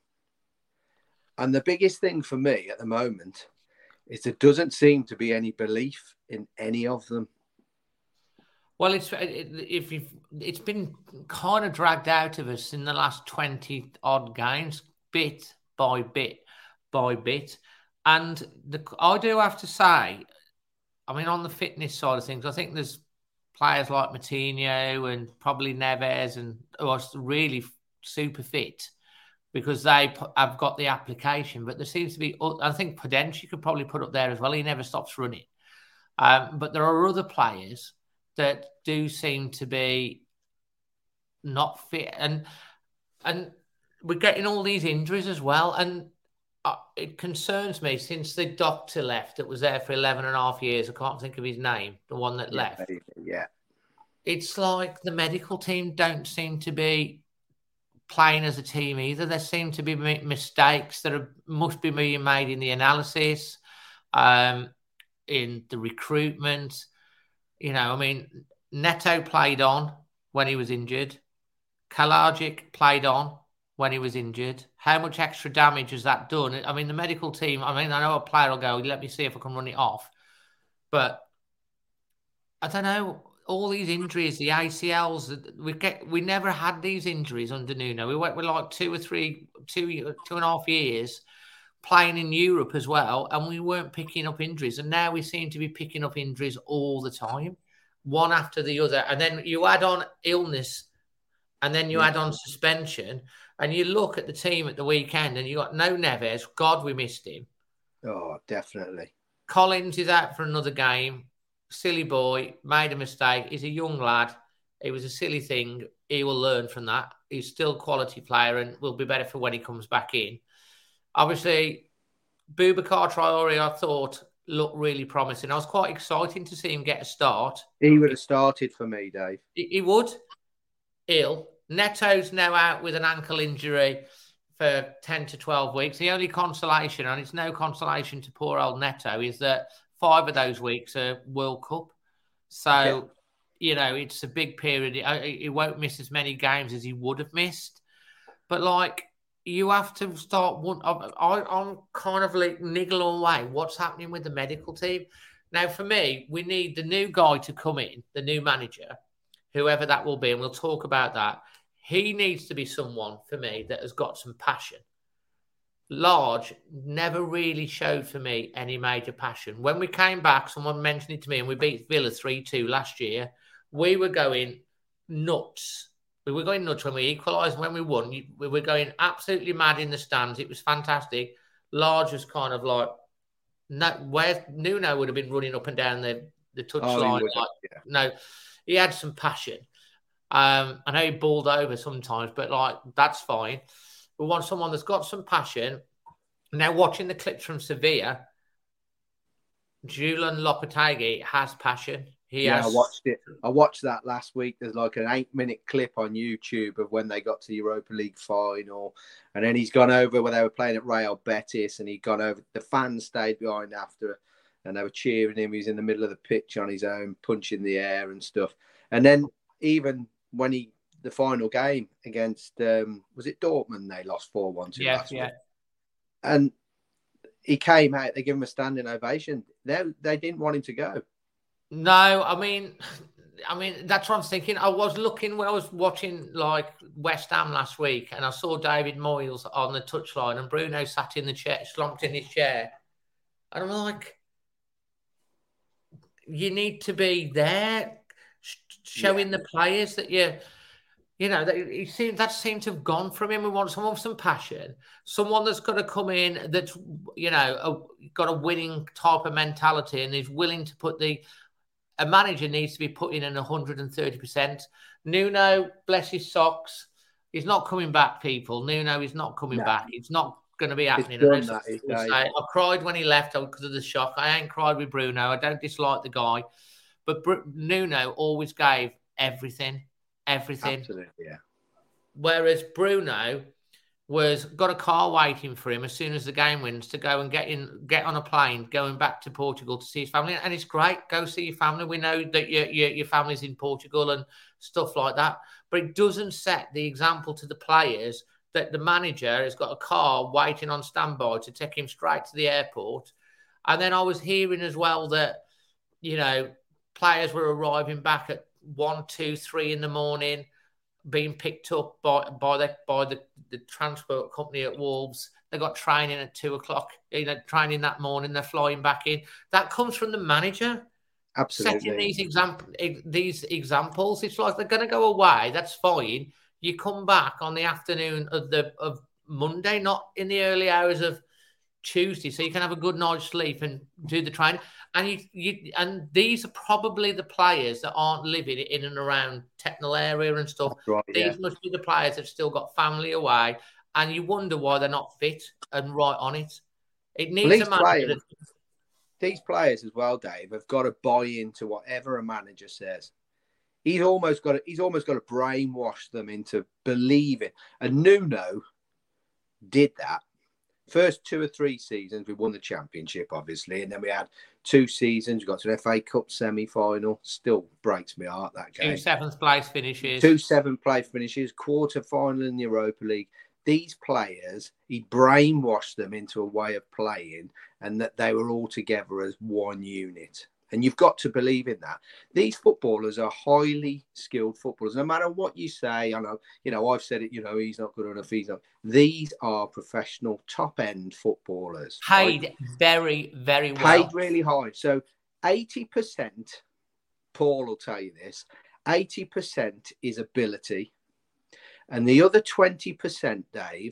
And the biggest thing for me at the moment is there doesn't seem to be any belief in any of them. Well, it's if you've, it's been kind of dragged out of us in the last twenty odd games, bit by bit by bit. And the, I do have to say, I mean, on the fitness side of things, I think there's players like Moutinho and probably Neves and who are really super fit because they have got the application. But there seems to be, I think Podence you could probably put up there as well. He never stops running. Um, but there are other players that do seem to be not fit. And and we're getting all these injuries as well. And uh, it concerns me since the doctor left that was there for eleven and a half years. I can't think of his name, the one that yeah, left. Yeah. It's like the medical team don't seem to be playing as a team either. There seem to be mistakes that are, must be being made in the analysis, um, in the recruitment. You know, I mean, Neto played on when he was injured. Kalajic played on when he was injured. How much extra damage has that done? I mean, the medical team, I mean, I know a player will go, let me see if I can run it off. But I don't know, all these injuries, the A C Ls, we get, we never had these injuries under Nuno. We went with like two or three, two, two and a half years playing in Europe as well, and we weren't picking up injuries. And now we seem to be picking up injuries all the time, one after the other. And then you add on illness, and then you yeah. add on suspension, and you look at the team at the weekend, and you got no Neves. God, we missed him. Oh, definitely. Collins is out for another game. Silly boy, made a mistake. He's a young lad. It was a silly thing. He will learn from that. He's still a quality player and will be better for when he comes back in. Obviously, Boubacar Traoré, I thought, looked really promising. I was quite excited to see him get a start. He would have started for me, Dave. He, he would. Ill. Neto's now out with an ankle injury for ten to twelve weeks. The only consolation, and it's no consolation to poor old Neto, is that five of those weeks are World Cup. So, yeah. you know, it's a big period. He, he won't miss as many games as he would have missed. But, like, you have to start... I, I'm kind of like niggle away what's happening with the medical team. Now, for me, we need the new guy to come in, the new manager, whoever that will be, and we'll talk about that. He needs to be someone, for me, that has got some passion. Large never really showed for me any major passion. When we came back, someone mentioned it to me, and we beat Villa three two last year. We were going nuts. We were going nuts when we equalised. When we won, we were going absolutely mad in the stands. It was fantastic. Large was kind of like, no, where Nuno would have been running up and down the, the touchline. Oh, like, yeah. No, he had some passion. Um, I know he balled over sometimes, but like that's fine. We want someone that's got some passion. Now, watching the clips from Sevilla, Julian Lopetegui has passion. He yeah, has... I watched it. I watched that last week. There's like an eight-minute clip on YouTube of when they got to the Europa League final, and then he's gone over where they were playing at Real Betis, and he'd gone over. The fans stayed behind after, and they were cheering him. He's in the middle of the pitch on his own, punching the air and stuff. And then even when he. The final game against, um, was it Dortmund? They lost four one to yeah, last yeah. week. And he came out, they gave him a standing ovation. They, they didn't want him to go. No, I mean, I mean, that's what I'm thinking. I was looking when I was watching like West Ham last week, and I saw David Moyes on the touchline, and Bruno sat in the chair, slumped in his chair. And I'm like, you need to be there, showing yeah. the players that you... You know, that he seemed that seemed to have gone from him. We want someone with some passion, someone that's going to come in that's, you know, a, got a winning type of mentality and is willing to put the a manager needs to be putting in one hundred thirty percent. Nuno, bless his socks, he's not coming back, people. Nuno is not coming No. back. It's not going to be happening. Done, that is, say, I cried when he left because of the shock. I ain't cried with Bruno. I don't dislike the guy. But Br- Nuno always gave everything, everything. Absolutely, yeah. Whereas Bruno was got a car waiting for him as soon as the game wins to go and get in, get on a plane, going back to Portugal to see his family. And it's great. Go see your family. We know that your, your, your family's in Portugal and stuff like that. But it doesn't set the example to the players that the manager has got a car waiting on standby to take him straight to the airport. And then I was hearing as well that, you know, players were arriving back at one, two, three in the morning, being picked up by by the by the, the transport company at Wolves. They got training at two o'clock. You know, training that morning. They're flying back in. That comes from the manager. Absolutely. Setting these example these examples. It's like they're going to go away. That's fine. You come back on the afternoon of the of Monday, not in the early hours of Tuesday, so you can have a good night's sleep and do the training. And you, you and these are probably the players that aren't living in and around Technal area and stuff. Right, these yeah. must be the players that've still got family away, and you wonder why they're not fit and right on it. It needs well, a manager. players, That... These players as well, Dave, have got to buy into whatever a manager says. He's almost got to, he's almost got to brainwash them into believing. And Nuno did that. First two or three seasons, we won the championship, obviously, and then we had two seasons. We got to an F A Cup semi-final. Still breaks my heart, that game. Two seventh place finishes. Two seventh place finishes. Quarter final in the Europa League. These players, he brainwashed them into a way of playing, and that they were all together as one unit. And you've got to believe in that. These footballers are highly skilled footballers. No matter what you say, I know, you know, I've said it, you know, he's not good enough, he's not. These are professional, top-end footballers. Paid right? very, very well. Paid really high. So eighty percent, Paul will tell you this, eighty percent is ability. And the other twenty percent, Dave,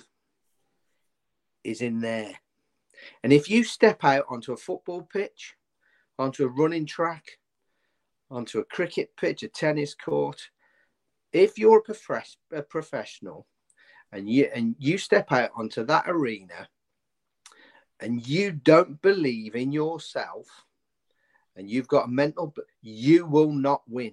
is in there. And if you step out onto a football pitch, onto a running track, onto a cricket pitch, a tennis court, if you're a, prof- a professional and you and you step out onto that arena and you don't believe in yourself and you've got a mental, you will not win.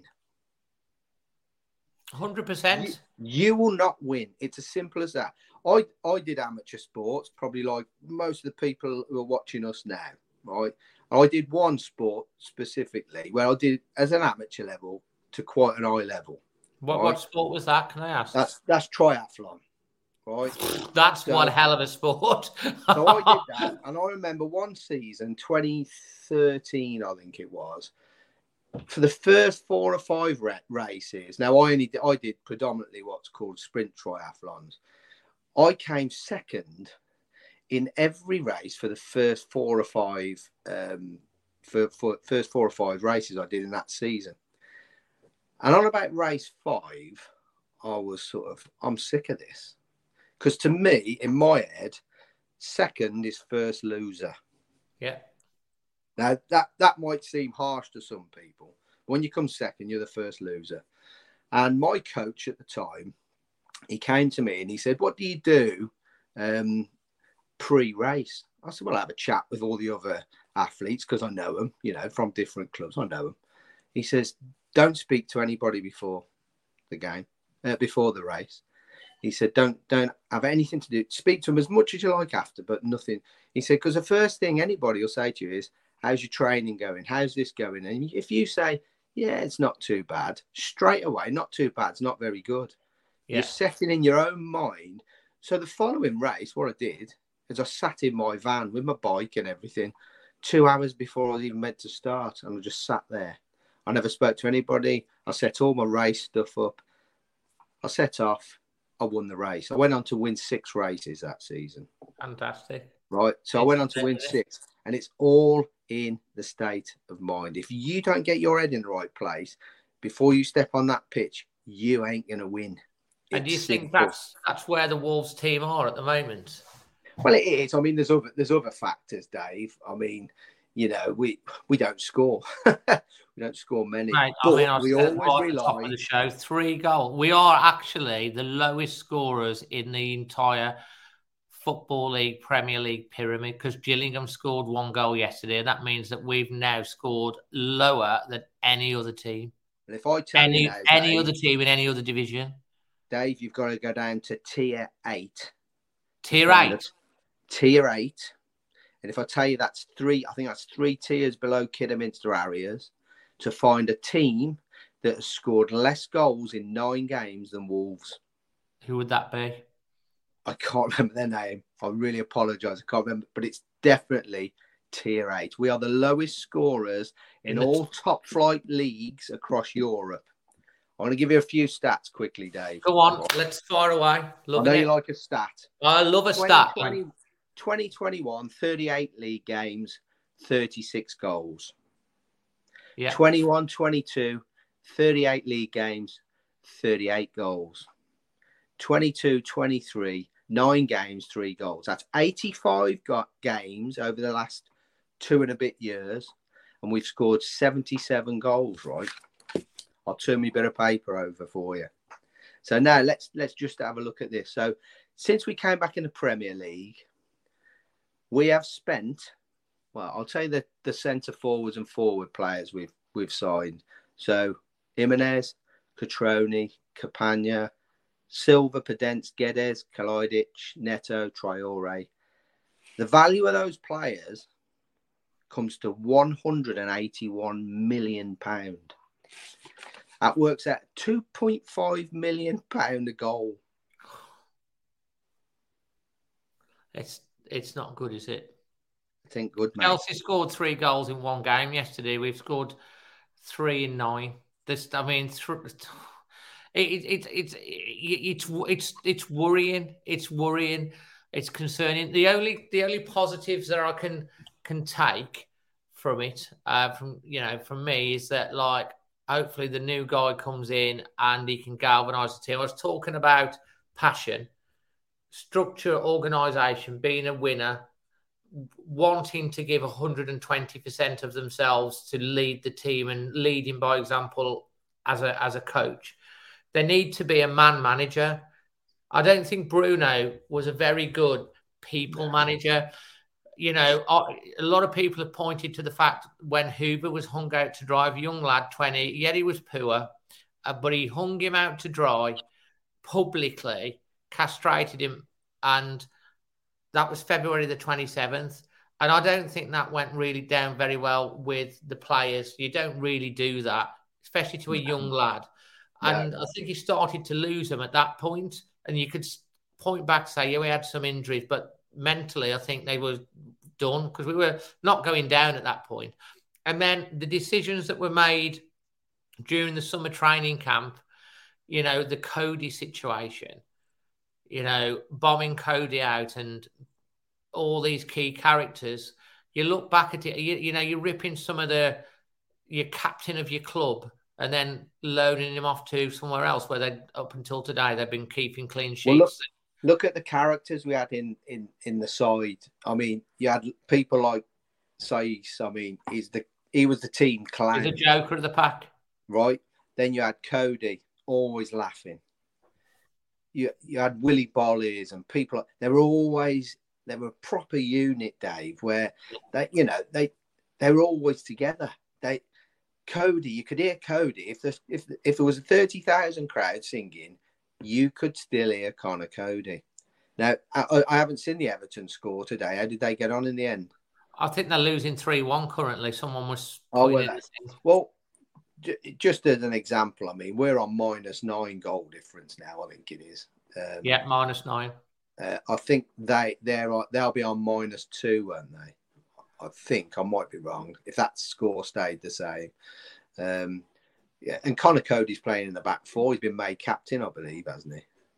one hundred percent. You, you will not win. It's as simple as that. I, I did amateur sports, probably like most of the people who are watching us now, right? I did one sport specifically where I did as an amateur level to quite an high level. What right? what sport was that? Can I ask? That's that's triathlon, right? That's so, one hell of a sport. So I did that, and I remember one season, twenty thirteen, I think it was, for the first four or five ra- races. Now I only did, I did predominantly what's called sprint triathlons. I came second in every race for the first four or five, um, for, for first four or five races I did in that season. And on about race five, I was sort of, I'm sick of this. Because to me, in my head, second is first loser. Yeah. Now, that, that might seem harsh to some people. When you come second, you're the first loser. And my coach at the time, he came to me and he said, what do you do um, pre-race? I said, well, I'll have a chat with all the other athletes because I know them, you know, from different clubs. I know them. He says, don't speak to anybody before the game, uh, before the race. He said, don't don't have anything to do. Speak to them as much as you like after, but nothing. He said, because the first thing anybody will say to you is, how's your training going? How's this going? And if you say, yeah, it's not too bad, straight away, not too bad, it's not very good. Yeah. You're setting in your own mind. So the following race, what I did is I sat in my van with my bike and everything two hours before I was even meant to start. And I just sat there. I never spoke to anybody. I set all my race stuff up. I set off. I won the race. I went on to win six races that season. Fantastic. Right. So I went on to win six. And it's all in the state of mind. If you don't get your head in the right place before you step on that pitch, you ain't going to win. And do you think that's that's where the Wolves team are at the moment? Well, it is. I mean, there's other there's other factors, Dave. I mean, you know, we we don't score. We don't score many. Right, but I mean, I we said always right at the top rely. of the show, three goals. We are actually the lowest scorers in the entire Football League, Premier League pyramid, because Gillingham scored one goal yesterday. That means that we've now scored lower than any other team. And if I tell any you now, any Dave, other team in any other division, Dave, you've got to go down to tier eight. tier eight, tier eight. And if I tell you that's three, I think that's three tiers below Kidderminster Harriers, to find a team that has scored less goals in nine games than Wolves. Who would that be? I can't remember their name. I really apologise. I can't remember, but it's definitely tier eight. We are the lowest scorers in, in all t- top flight leagues across Europe. I want to give you a few stats quickly, Dave. Go on, let's fire away. Look I know at you it. like a stat. I love a stat. twenty twenty-one, thirty-eight league games, thirty-six goals. Yeah. twenty-one twenty-two, thirty-eight league games, thirty-eight goals. twenty-two twenty-three, nine games, three goals. That's eighty-five got games over the last two and a bit years, and we've scored seventy-seven goals, right? I'll turn my bit of paper over for you. So now let's let's just have a look at this. So since we came back in the Premier League, we have spent, well, I'll tell you the, the centre forwards and forward players we've we've signed. So Jimenez, Catroni, Campagna, Silva, Podence, Guedes, Kalajdzic, Neto, Traore. The value of those players comes to one hundred eighty-one million pounds. That works out two point five million pounds a goal. It's it's not good, is it? I think good, mate. Chelsea scored three goals in one game yesterday. We've scored three in nine. This, I mean, th- it, it, it, it's it's it's it's worrying. It's worrying. It's concerning. The only the only positives that I can can take from it, uh, from you know, from me, is that, like, hopefully the new guy comes in and he can galvanise the team. I was talking about passion, structure, organisation, being a winner, wanting to give one hundred twenty percent of themselves to lead the team and leading by example as a as a coach. There need to be a man manager. I don't think Bruno was a very good people manager. You know, a lot of people have pointed to the fact when Hoover was hung out to dry, young lad, twenty, yet he was poor, uh, but he hung him out to dry publicly, castrated him, and that was February the twenty-seventh. And I don't think that went really down very well with the players. You don't really do that, especially to a young lad. And yeah. I think he started to lose them at that point. And you could point back and say, yeah, we had some injuries, but mentally, I think they were done because we were not going down at that point. And then the decisions that were made during the summer training camp, you know, the Cody situation, you know, bombing Cody out and all these key characters, you look back at it, you, you know, you're ripping some of the, your captain of your club and then loading him off to somewhere else where they, up until today, they've been keeping clean sheets. Well, look, look at the characters we had in, in, in the side. I mean, you had people like Saiss. I mean, he's the he was the team clown. He's a joker of the pack. Right. Then you had Cody, always laughing. You you had Willie Bollies and people. They were always they were a proper unit, Dave. Where they, you know, they they were always together. They Cody, you could hear Cody if the if if there was a thirty thousand crowd singing, you could still hear Connor Cody. Now I, I haven't seen the Everton score today. How did they get on in the end? I think they're losing three one currently. Someone was oh well, well. Just as an example, I mean, we're on minus nine goal difference now. I think it is. Um, yeah, minus nine. Uh, I think they they're they'll be on minus two, won't they? I think I might be wrong. If that score stayed the same, um, yeah. And Connor Cody's playing in the back four. He's been made captain, I believe, hasn't he?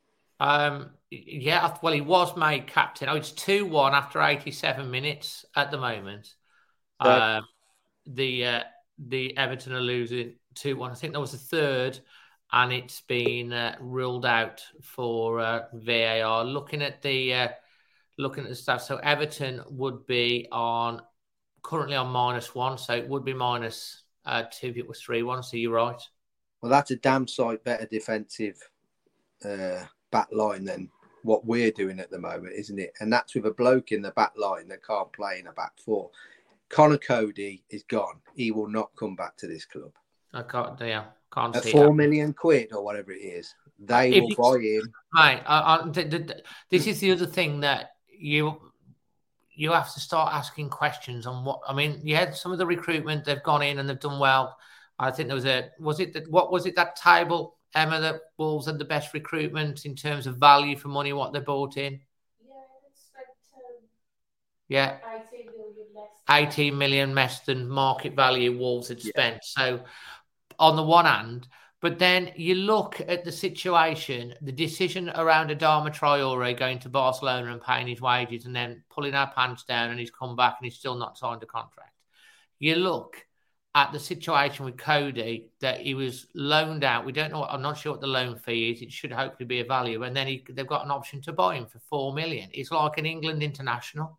Um, yeah. Well, he was made captain. Oh, it's two one after eighty-seven minutes at the moment. So, um, the. Uh, The Everton are losing two one. I think that was the third, and it's been uh, ruled out for uh, V A R. Looking at the uh, looking at the stuff, so Everton would be on currently on minus one, so it would be minus uh, two if it was three one. So you're right. Well, that's a damn sight better defensive uh, back line than what we're doing at the moment, isn't it? And that's with a bloke in the back line that can't play in a back four. Connor Cody is gone. He will not come back to this club. I can't. Yeah, can't At see four that. million quid or whatever it is, they If will it's- buy him. Mate, I, I, th- th- th- this is the other thing that you you have to start asking questions on what I mean. Yeah, some of the recruitment they've gone in and they've done well. I think there was a was it that what was it that table, Emma, that Wolves had the best recruitment in terms of value for money what they bought in. Yeah, it's like um, Yeah, eighteen million less. eighteen million less than market value Wolves had Yeah. spent. So on the one hand, but then you look at the situation, the decision around Adama Traore going to Barcelona and paying his wages and then pulling our pants down and he's come back and he's still not signed a contract. You look at the situation with Cody that he was loaned out. We don't know. I'm not sure what the loan fee is. It should hopefully be a value. And then he, they've got an option to buy him for four million. It's like an England international.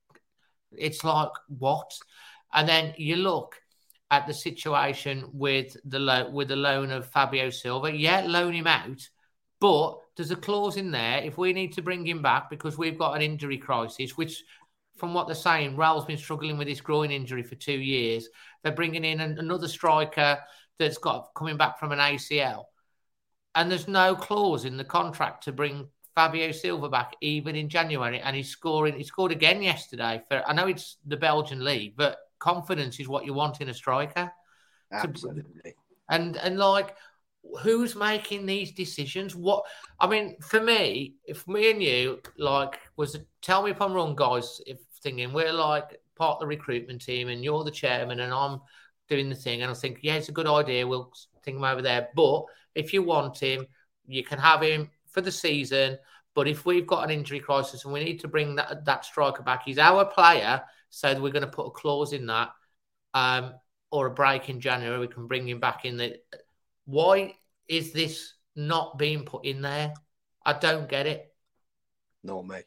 It's like what? And then you look at the situation with the lo- with the loan of Fabio Silva. Yeah, loan him out, but there's a clause in there if we need to bring him back because we've got an injury crisis, which from what they're saying, Raul's been struggling with his groin injury for two years. They're bringing in an, another striker that's got coming back from an A C L. And there's no clause in the contract to bring Fabio Silva back even in January. And he's scoring. He scored again yesterday. For I know it's the Belgian league, but confidence is what you want in a striker. Absolutely. And and like, who's making these decisions? What I mean, for me, if me and you like was tell me if I'm wrong, guys. If thinking we're like part of the recruitment team, and you're the chairman, and I'm doing the thing, and I think yeah, it's a good idea. We'll think him over there. But if you want him, you can have him for the season. But if we've got an injury crisis and we need to bring that that striker back, he's our player, so we're going to put a clause in that. Um, or a break in January, we can bring him back in. The why is this not being put in there? I don't get it. Nor me.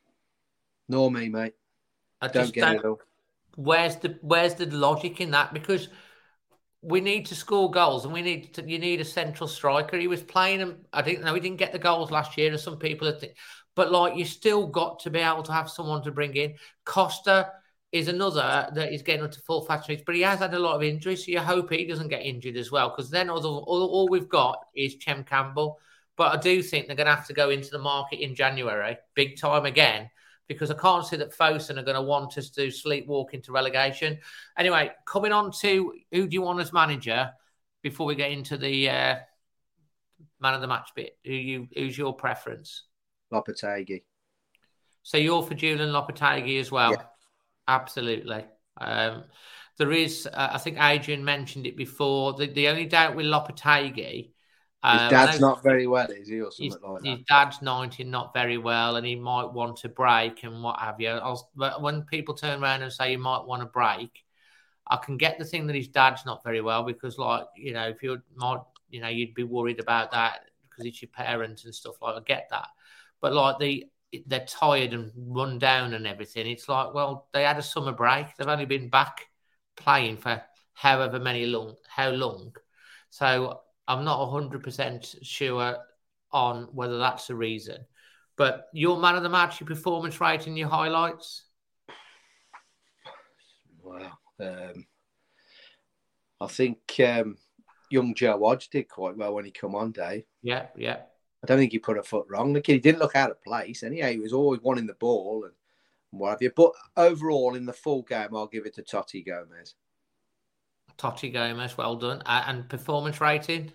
Nor me, mate. I Don't just get don't. it at all. Where's the Where's the logic in that? Because we need to score goals, and we need to. You need a central striker. He was playing him. I didn't know he didn't get the goals last year, as some people think. But like, you still got to be able to have someone to bring in. Costa is another that is getting into full fat, but he has had a lot of injuries, so you hope he doesn't get injured as well, because then all, all, all we've got is Chem Campbell. But I do think they're going to have to go into the market in January, big time again, because I can't see that Fosun are going to want us to sleepwalk into relegation. Anyway, coming on to who do you want as manager before we get into the uh, man of the match bit? Who you Who's your preference? Lopetegui. So you're for Julian Lopetegui as well? Yeah. Absolutely. Um, there is, uh, I think Adrian mentioned it before, the, the only doubt with Lopetegui... His um, dad's not very well, is he, or something his, like his that? dad's ninety, not very well, and he might want a break and what have you. I'll, but when people turn around and say you might want a break, I can get the thing that his dad's not very well, because, like, you know, if you're not, you know, you'd be worried about that because it's your parents and stuff like that. I get that. But, like, the... they're tired and run down and everything. It's like, well, they had a summer break. They've only been back playing for however many long, how long. So I'm not one hundred percent sure on whether that's the reason. But your man of the match, your performance rating, your highlights? Wow. Um, I think um, young Joe Hodge did quite well when he come on, Dave. Yeah, yeah. I don't think he put a foot wrong. The kid, he didn't look out of place. Anyhow, he was always wanting the ball and what have you. But overall, in the full game, I'll give it to Totti Gomez. Totti Gomez, well done. Uh, and performance rating?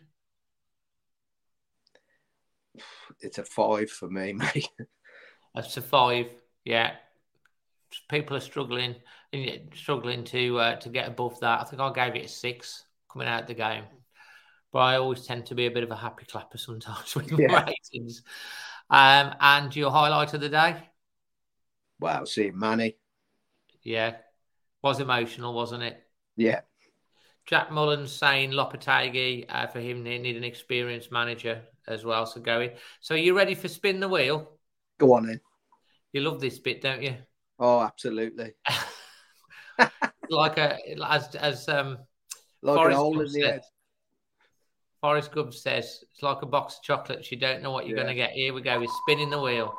It's a five for me, mate. That's a five, yeah. People are struggling struggling to uh, to get above that. I think I gave it a six coming out of the game. But I always tend to be a bit of a happy clapper sometimes with my yeah. ratings. Um, and your highlight of the day? Wow, seeing Manny. Yeah. Was emotional, wasn't it? Yeah. Jack Mullins saying Lopetegui, uh, for him, they need an experienced manager as well. So going. So are you ready for Spin the Wheel? Go on then. You love this bit, don't you? Oh, absolutely. like a as as um like Forrest an hole Gump in the says, head. Forrest Gump says it's like a box of chocolates. You don't know what you're Yeah. going to get. Here we go. He's spinning the wheel.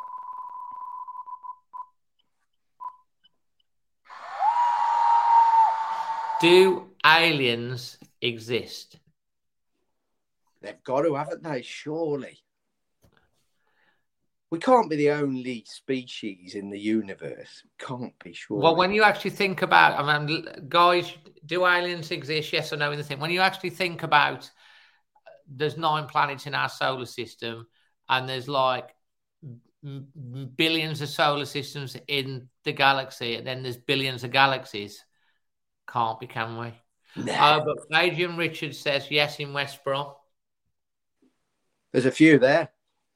Do aliens exist? They've got to, haven't they? Surely. We can't be the only species in the universe. Can't be, surely. Well, when you actually think about, I mean, guys, do aliens exist? Yes or no in the thing. When you actually think about, there's nine planets in our solar system, and there's like m- billions of solar systems in the galaxy, and then there's billions of galaxies. Can't be, can we? No. Uh, but Adrian Richards says yes in West Brom. There's a few there.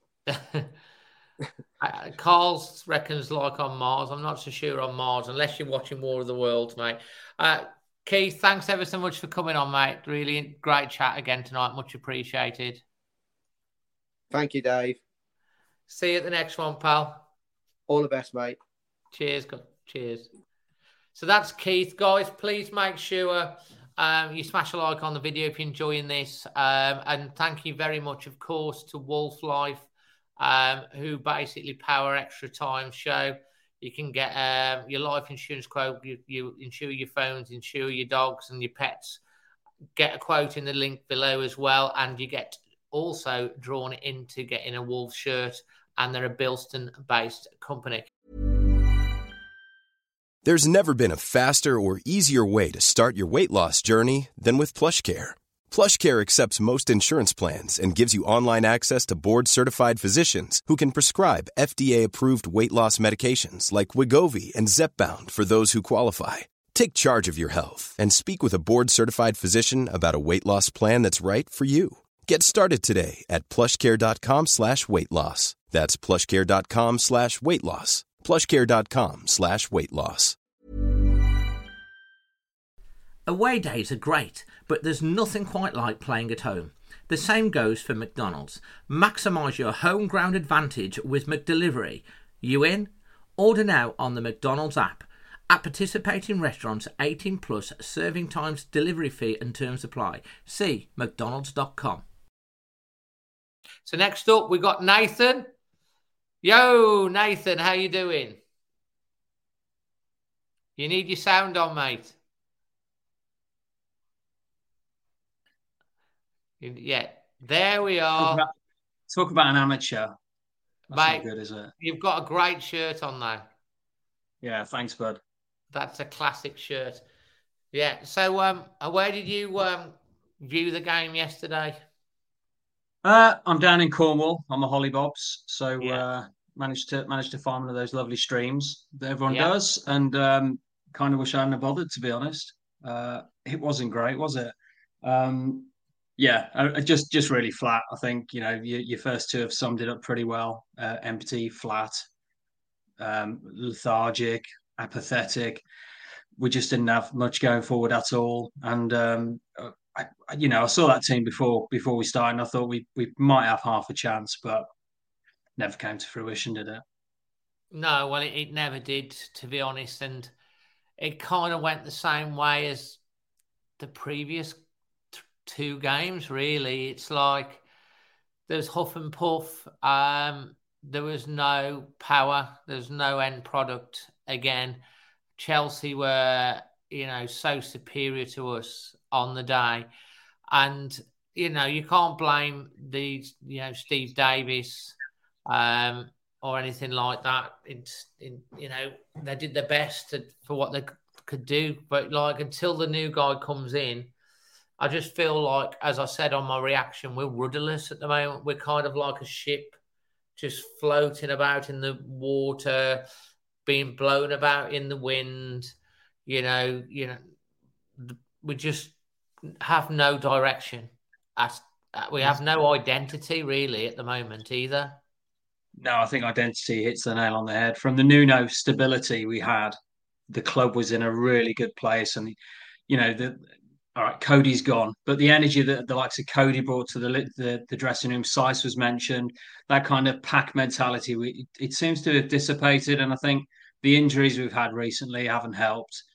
Carl reckons like on Mars. I'm not so sure on Mars unless you're watching War of the Worlds, mate. Uh, Keith, thanks ever so much for coming on, mate. Really great chat again tonight. Much appreciated. Thank you, Dave. See you at the next one, pal. All the best, mate. Cheers. Cheers. So that's Keith. Guys, please make sure um, you smash a like on the video if you're enjoying this. Um, and thank you very much, of course, to Wolf Life, um, who basically power Extra Time show. You can get um, your life insurance quote. You, you insure your phones, insure your dogs and your pets. Get a quote in the link below as well. And you get also drawn into getting a Wolf shirt. And they're a Bilston-based company. There's never been a faster or easier way to start your weight loss journey than with PlushCare. PlushCare accepts most insurance plans and gives you online access to board-certified physicians who can prescribe F D A-approved weight loss medications like Wegovy and Zepbound for those who qualify. Take charge of your health and speak with a board-certified physician about a weight loss plan that's right for you. Get started today at plushcare.com slash weight loss. That's plushcare.com slash weight loss. plushcare.com slash weight loss. Away days are great, but there's nothing quite like playing at home. The same goes for McDonald's. Maximise your home ground advantage with McDelivery. You in? Order now on the McDonald's app. At participating restaurants, eighteen plus, serving times, delivery fee and terms apply. See mcdonalds dot com. So next up, we got Nathan. Yo, Nathan, how you doing? You need your sound on, mate. Yeah, there we are. Talk about, talk about an amateur. That's mate, not good, is it? You've got a great shirt on now. Yeah, thanks, bud. That's a classic shirt. Yeah, so um, where did you um view the game yesterday? Uh, I'm down in Cornwall. I'm a Hollybobs, so Yeah. uh, managed to managed to find one of those lovely streams that everyone Yeah. does, and um, kind of wish I hadn't have bothered, to be honest. Uh, it wasn't great, was it? Um, yeah, I, I just just really flat. I think you know your, your first two have summed it up pretty well. Uh, empty, flat, um, lethargic, apathetic. We just didn't have much going forward at all, and um, I, you know I saw that team before before we started, and I thought we we might have half a chance, but never came to fruition, did it? No, well, it, it never did, to be honest, and it kind of went the same way as the previous t- two games. Really, it's like there's huff and puff. Um, there was no power. There's no end product. Again, Chelsea were, you know, so superior to us on the day, and you know you can't blame the you know Steve Davis. Um, or anything like that. It's, in, you know, they did their best to, for what they c- could do. But, like, until the new guy comes in, I just feel like, as I said on my reaction, we're rudderless at the moment. We're kind of like a ship just floating about in the water, being blown about in the wind. You know, you know, we just have no direction. As, we have no identity, really, at the moment either. No, I think identity hits the nail on the head. From the Nuno stability we had, the club was in a really good place. And, you know, the all right, Cody's gone, but the energy that the likes of Cody brought to the the, the dressing room, Sice was mentioned, that kind of pack mentality, we, it seems to have dissipated. And I think the injuries we've had recently haven't helped.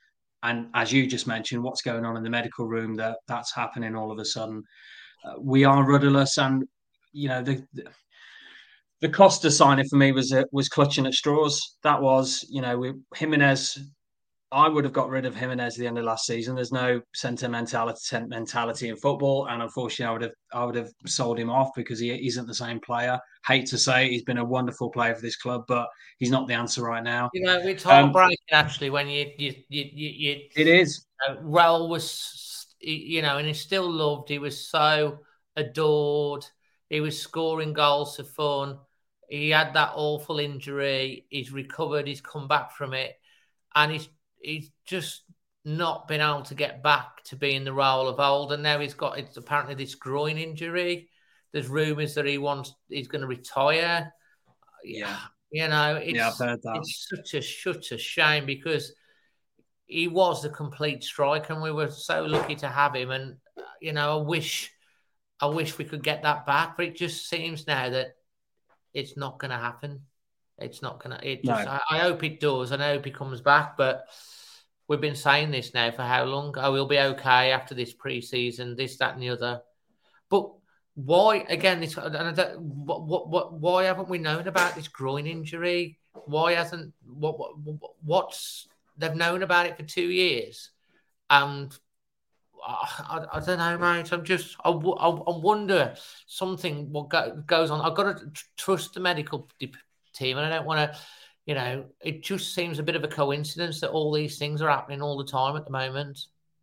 and as you just mentioned, what's going on in the medical room, that that's happening all of a sudden. Uh, we are rudderless, and you know the, the the Costa signing for me was uh, was clutching at straws. That was, you know, we, Jimenez. I would have got rid of Jimenez at the end of last season. There's no sentimentality sentimentality in football, and unfortunately, I would have I would have sold him off because he isn't the same player. Hate to say, he's been a wonderful player for this club, but he's not the answer right now. You know, it's Um, heartbreaking actually when you you you you. you It is. uh, Raul was, you know, and he's still loved. He was so adored. He was scoring goals for fun. He had that awful injury. He's recovered. He's come back from it, and he's he's just not been able to get back to being the Raul of old. And now he's got it's apparently this groin injury. There's rumours that he wants he's going to retire. Yeah. You know, it's, Yeah, I've heard that. it's such a such a shame because he was a complete striker, and we were so lucky to have him. And you know, I wish, I wish we could get that back, but it just seems now that it's not going to happen. It's not going to. It just. No. I, I hope it does, and I hope he comes back. But we've been saying this now for how long? Oh, we'll be okay after this pre-season, this, that, and the other. But why again? This and I don't, what, what, what, why haven't we known about this groin injury? Why hasn't what, what what's they've known about it for two years, and I, I, I don't know, mate. I'm just I, I, I wonder something what go, goes on. I've got to tr- trust the medical team, and I don't want to. You know, it just seems a bit of a coincidence that all these things are happening all the time at the moment.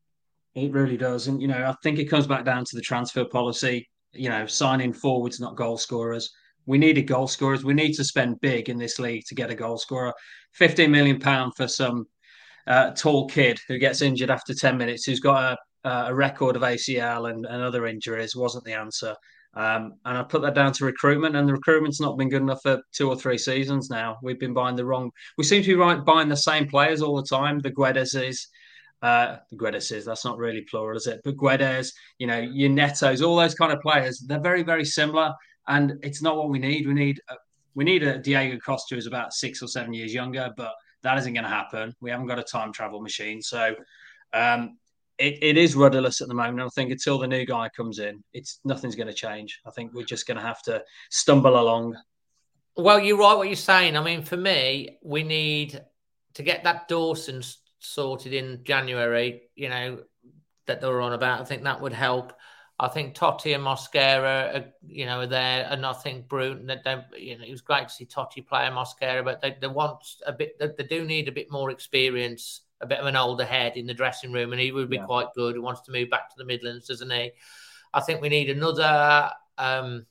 It really does. And, you know, I think it comes back down to the transfer policy, you know, signing forwards, not goal scorers. We needed goal scorers. We need to spend big in this league to get a goal scorer. fifteen million pounds for some uh, tall kid who gets injured after ten minutes, who's got a, a record of A C L and, and other injuries wasn't the answer. Um, and I put that down to recruitment, and the recruitment's not been good enough for two or three seasons now. We've been buying the wrong. We seem to be right, buying the same players all the time. The Guedeses, uh, the Guedeses. That's not really plural, is it? But Guedes, you know, your Netos, all those kind of players. They're very, very similar, and it's not what we need. We need a, we need a Diego Costa who's about six or seven years younger, but that isn't going to happen. We haven't got a time travel machine, so. Um, It, it is rudderless at the moment. I think until the new guy comes in, it's nothing's going to change. I think we're just going to have to stumble along. Well, you're right what you're saying. I mean, for me, we need to get that Dawson sorted in January, you know, that they were on about. I think that would help. I think Totti and Mosquera, are, you know, are there, and I think Bruton, that don't, you know, it was great to see Totti play and Mosquera, but they, they want a bit, they, they do need a bit more experience, a bit of an older head in the dressing room, and he would be yeah. quite good. He wants to move back to the Midlands, doesn't he? I think we need another um,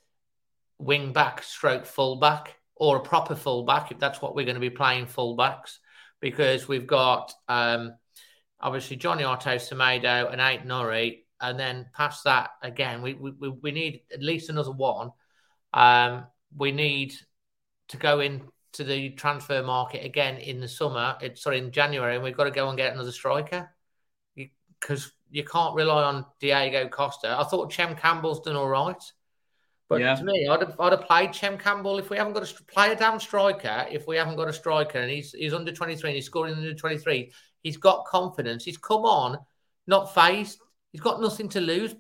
wing back stroke full back, or a proper full back, if that's what we're going to be playing, full backs, because we've got um, obviously Johnny Otto, Semedo and Ait-Nouri, and then past that, again, we, we, we need at least another one. Um, we need to go in to the transfer market again in the summer, it's sorry, in January, and we've got to go and get another striker because you, you can't rely on Diego Costa. I thought Chem Campbell's done all right, but yeah. to me, I'd have, I'd have played Chem Campbell if we haven't got a play a damn striker. If we haven't got a striker, and he's he's under twenty-three, and he's scoring under twenty-three, he's got confidence. He's come on, not phased. He's got nothing to lose.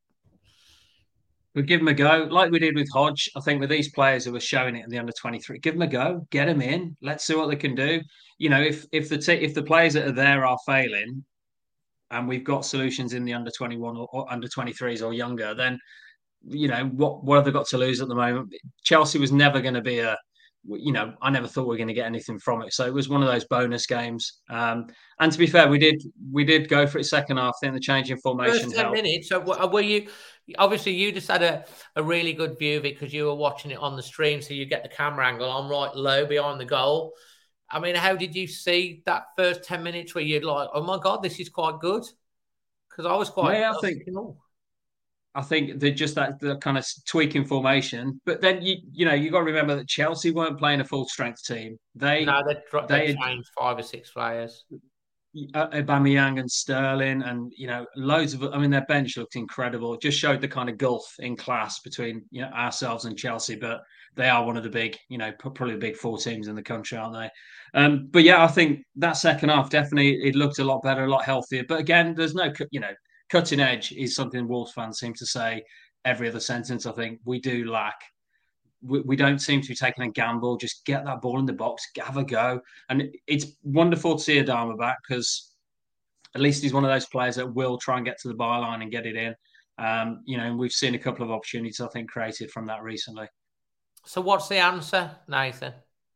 We give them a go, like we did with Hodge. I think with these players who were showing it in the under twenty-three, give them a go, get them in. Let's see what they can do. You know, if if the t- if the players that are there are failing, and we've got solutions in the under twenty-one or, or under twenty-threes or younger, then you know what what have they got to lose at the moment? Chelsea was never going to be a. You know, I never thought we were going to get anything from it. So it was one of those bonus games. Um, and to be fair, we did we did go for it second half. Then the change in formation First ten helped. minutes. So were you? Obviously, you just had a, a really good view of it because you were watching it on the stream, so you get the camera angle. I'm right low behind the goal. I mean, how did you see that first ten minutes where you'd like, oh my god, this is quite good? Because I was quite. Yeah, I think. Thinking, oh. I think they're just that the kind of tweaking formation, but then you you know you got to remember that Chelsea weren't playing a full strength team. They no, they they, they changed five or six players. Aubameyang and Sterling, and you know loads of. I mean, their bench looked incredible. It just showed the kind of gulf in class between you know ourselves and Chelsea. But they are one of the big, you know, probably the big four teams in the country, aren't they? Um, but yeah, I think that second half definitely it looked a lot better, a lot healthier. But again, there's no, you know, cutting edge is something Wolves fans seem to say every other sentence. I think we do lack. We, we don't seem to be taking a gamble. Just get that ball in the box, have a go. And it's wonderful to see Adama back because at least he's one of those players that will try and get to the byline and get it in. Um, you know, we've seen a couple of opportunities, I think, created from that recently. So what's the answer, Nathan?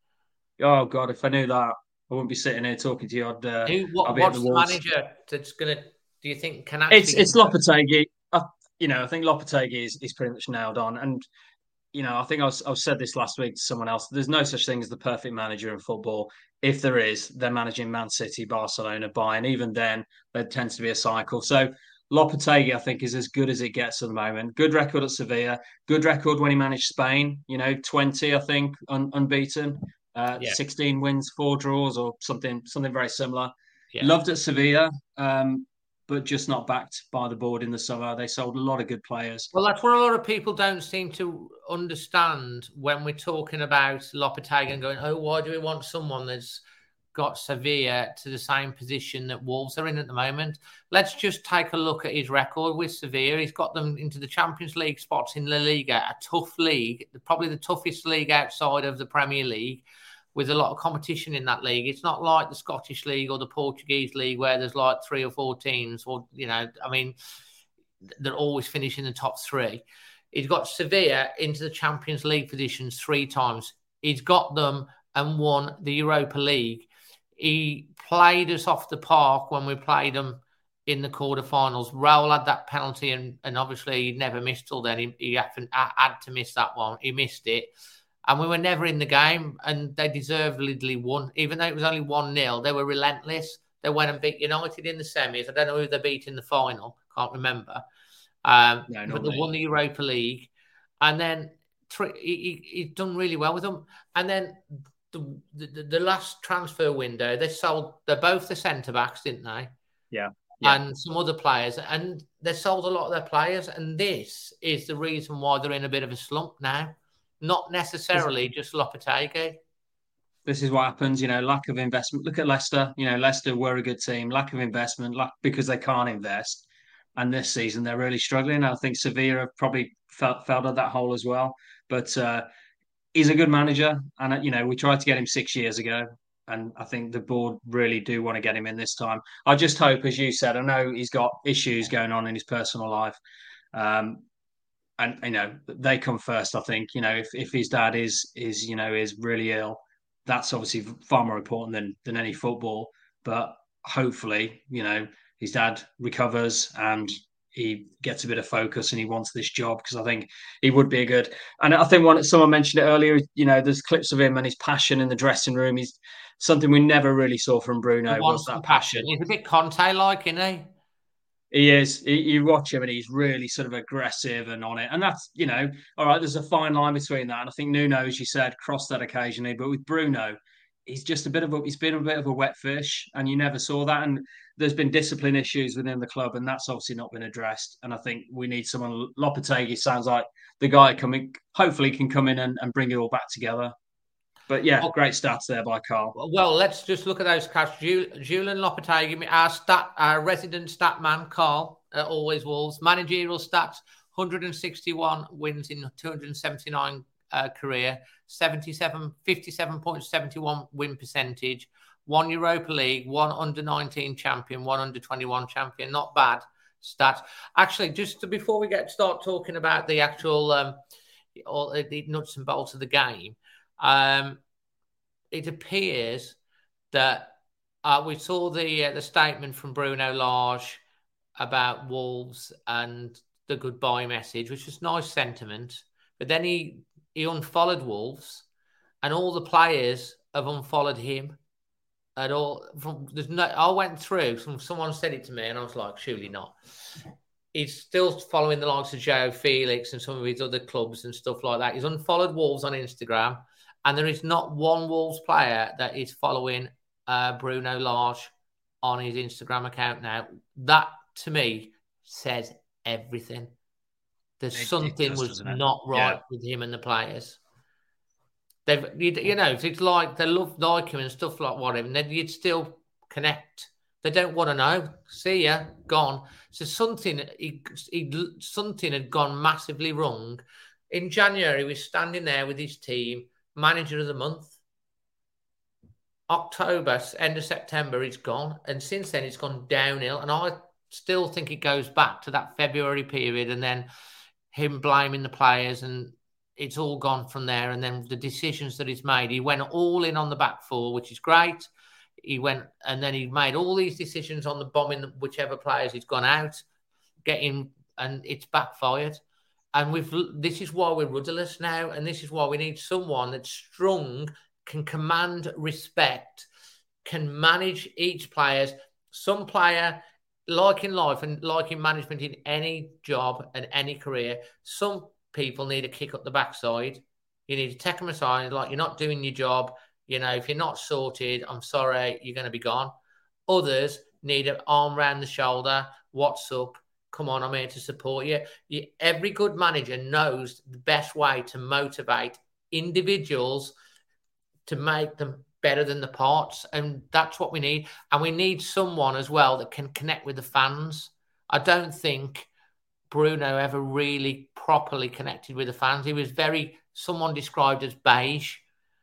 Oh, God, if I knew that, I wouldn't be sitting here talking to you. I'd, uh, Who, what, I'd be what's at the, the manager that's going to, do you think, can actually... It's, it's Lopetegui. I, you know, I think Lopetegui is, is pretty much nailed on. And, you know, I think I, was, I said this last week to someone else. There's no such thing as the perfect manager in football. If there is, they're managing Man City, Barcelona, Bayern. Even then, there tends to be a cycle. So Lopetegui, I think, is as good as it gets at the moment. Good record at Sevilla. Good record when he managed Spain. You know, twenty, I think, un- unbeaten. Uh, yeah. sixteen wins, four draws, or something, something very similar. Yeah. Loved at Sevilla. Um, but just not backed by the board in the summer. They sold a lot of good players. Well, that's what a lot of people don't seem to understand when we're talking about Lopetegui and going, oh, why do we want someone that's got Sevilla to the same position that Wolves are in at the moment? Let's just take a look at his record with Sevilla. He's got them into the Champions League spots in La Liga, a tough league, probably the toughest league outside of the Premier League, with a lot of competition in that league. It's not like the Scottish League or the Portuguese League where there's like three or four teams or, you know, I mean, they're always finishing the top three. He's got Sevilla into the Champions League positions three times. He's got them and won the Europa League. He played us off the park when we played them in the quarterfinals. Raul had that penalty and, and obviously he never missed till then. He, he had, had to miss that one. He missed it. And we were never in the game, and they deservedly won. Even though it was only one nil, they were relentless. They went and beat United in the semis. I don't know who they beat in the final. Can't remember. Um, no, but they me. won the Europa League. And then three, he, he's done really well with them. And then the, the, the last transfer window, they sold, they're both the centre-backs, didn't they? Yeah. yeah. And some other players. And they sold a lot of their players. And this is the reason why they're in a bit of a slump now. Not necessarily just Lopetegui. This is what happens, you know, lack of investment. Look at Leicester. You know, Leicester were a good team. Lack of investment, lack, because they can't invest. And this season, they're really struggling. I think Sevilla have probably felt, fell at that hole as well. But uh, he's a good manager. And, you know, we tried to get him six years ago. And I think the board really do want to get him in this time. I just hope, as you said, I know he's got issues going on in his personal life. Um, And, you know, they come first, I think. You know, if, if his dad is, is, you know, is really ill, that's obviously far more important than, than any football. But hopefully, you know, his dad recovers and he gets a bit of focus and he wants this job, because I think he would be a good. And I think one, someone mentioned it earlier, you know, there's clips of him and his passion in the dressing room. He's something we never really saw from Bruno, was that passion. He's a bit Conte-like, isn't he? He is. He, you watch him and he's really sort of aggressive and on it. And that's, you know, all right, there's a fine line between that. And I think Nuno, as you said, crossed that occasionally. But with Bruno, he's just a bit of a, he's been a bit of a wet fish, and you never saw that. And there's been discipline issues within the club, and that's obviously not been addressed. And I think we need someone. Lopetegui sounds like the guy coming, hopefully can come in and, and bring it all back together. But yeah, great stats there by Carl. Well, let's just look at those stats. Julian Lopetegui, our stat, our resident stat man, Carl, at Always Wolves. Managerial stats: one hundred sixty-one wins in two hundred seventy-nine uh, career, seventy-seven, fifty-seven point seven one win percentage. One Europa League, one under nineteen champion, one under twenty-one champion. Not bad stats. Actually, just to, before we get start talking about the actual um, all the nuts and bolts of the game. Um, it appears that uh, we saw the uh, the statement from Bruno Lage about Wolves and the goodbye message, which was nice sentiment. But then he he unfollowed Wolves, and all the players have unfollowed him. At all, from there's no. I went through. Some someone said it to me, and I was like, surely not. He's still following the likes of João Felix and some of his other clubs and stuff like that. He's unfollowed Wolves on Instagram. And there is not one Wolves player that is following uh, Bruno Lage on his Instagram account now. That, to me, says everything. There's it, something it was not right yeah. with him and the players. they've you, you know it's like they love like him and stuff like whatever, and then you'd still connect. They don't want to know. See ya, gone. So something he, he something had gone massively wrong. In January, he was standing there with his team, manager of the month. October, end of September, he's gone, and since then it's gone downhill. And I still think it goes back to that February period, and then him blaming the players, and it's all gone from there. And then the decisions that he's made, he went all in on the back four, which is great. He went, and then he made all these decisions on the bombing whichever players he's gone out, getting, and it's backfired. And we've this is why we're rudderless now, and this is why we need someone that's strong, can command respect, can manage each players. Some player, like in life and like in management in any job and any career, some people need a kick up the backside. You need to take them aside, like, you're not doing your job. You know, if you're not sorted, I'm sorry, you're going to be gone. Others need an arm around the shoulder. What's up? Come on, I'm here to support you. you. Every good manager knows the best way to motivate individuals to make them better than the parts. And that's what we need. And we need someone as well that can connect with the fans. I don't think Bruno ever really properly connected with the fans. He was very, someone described as beige.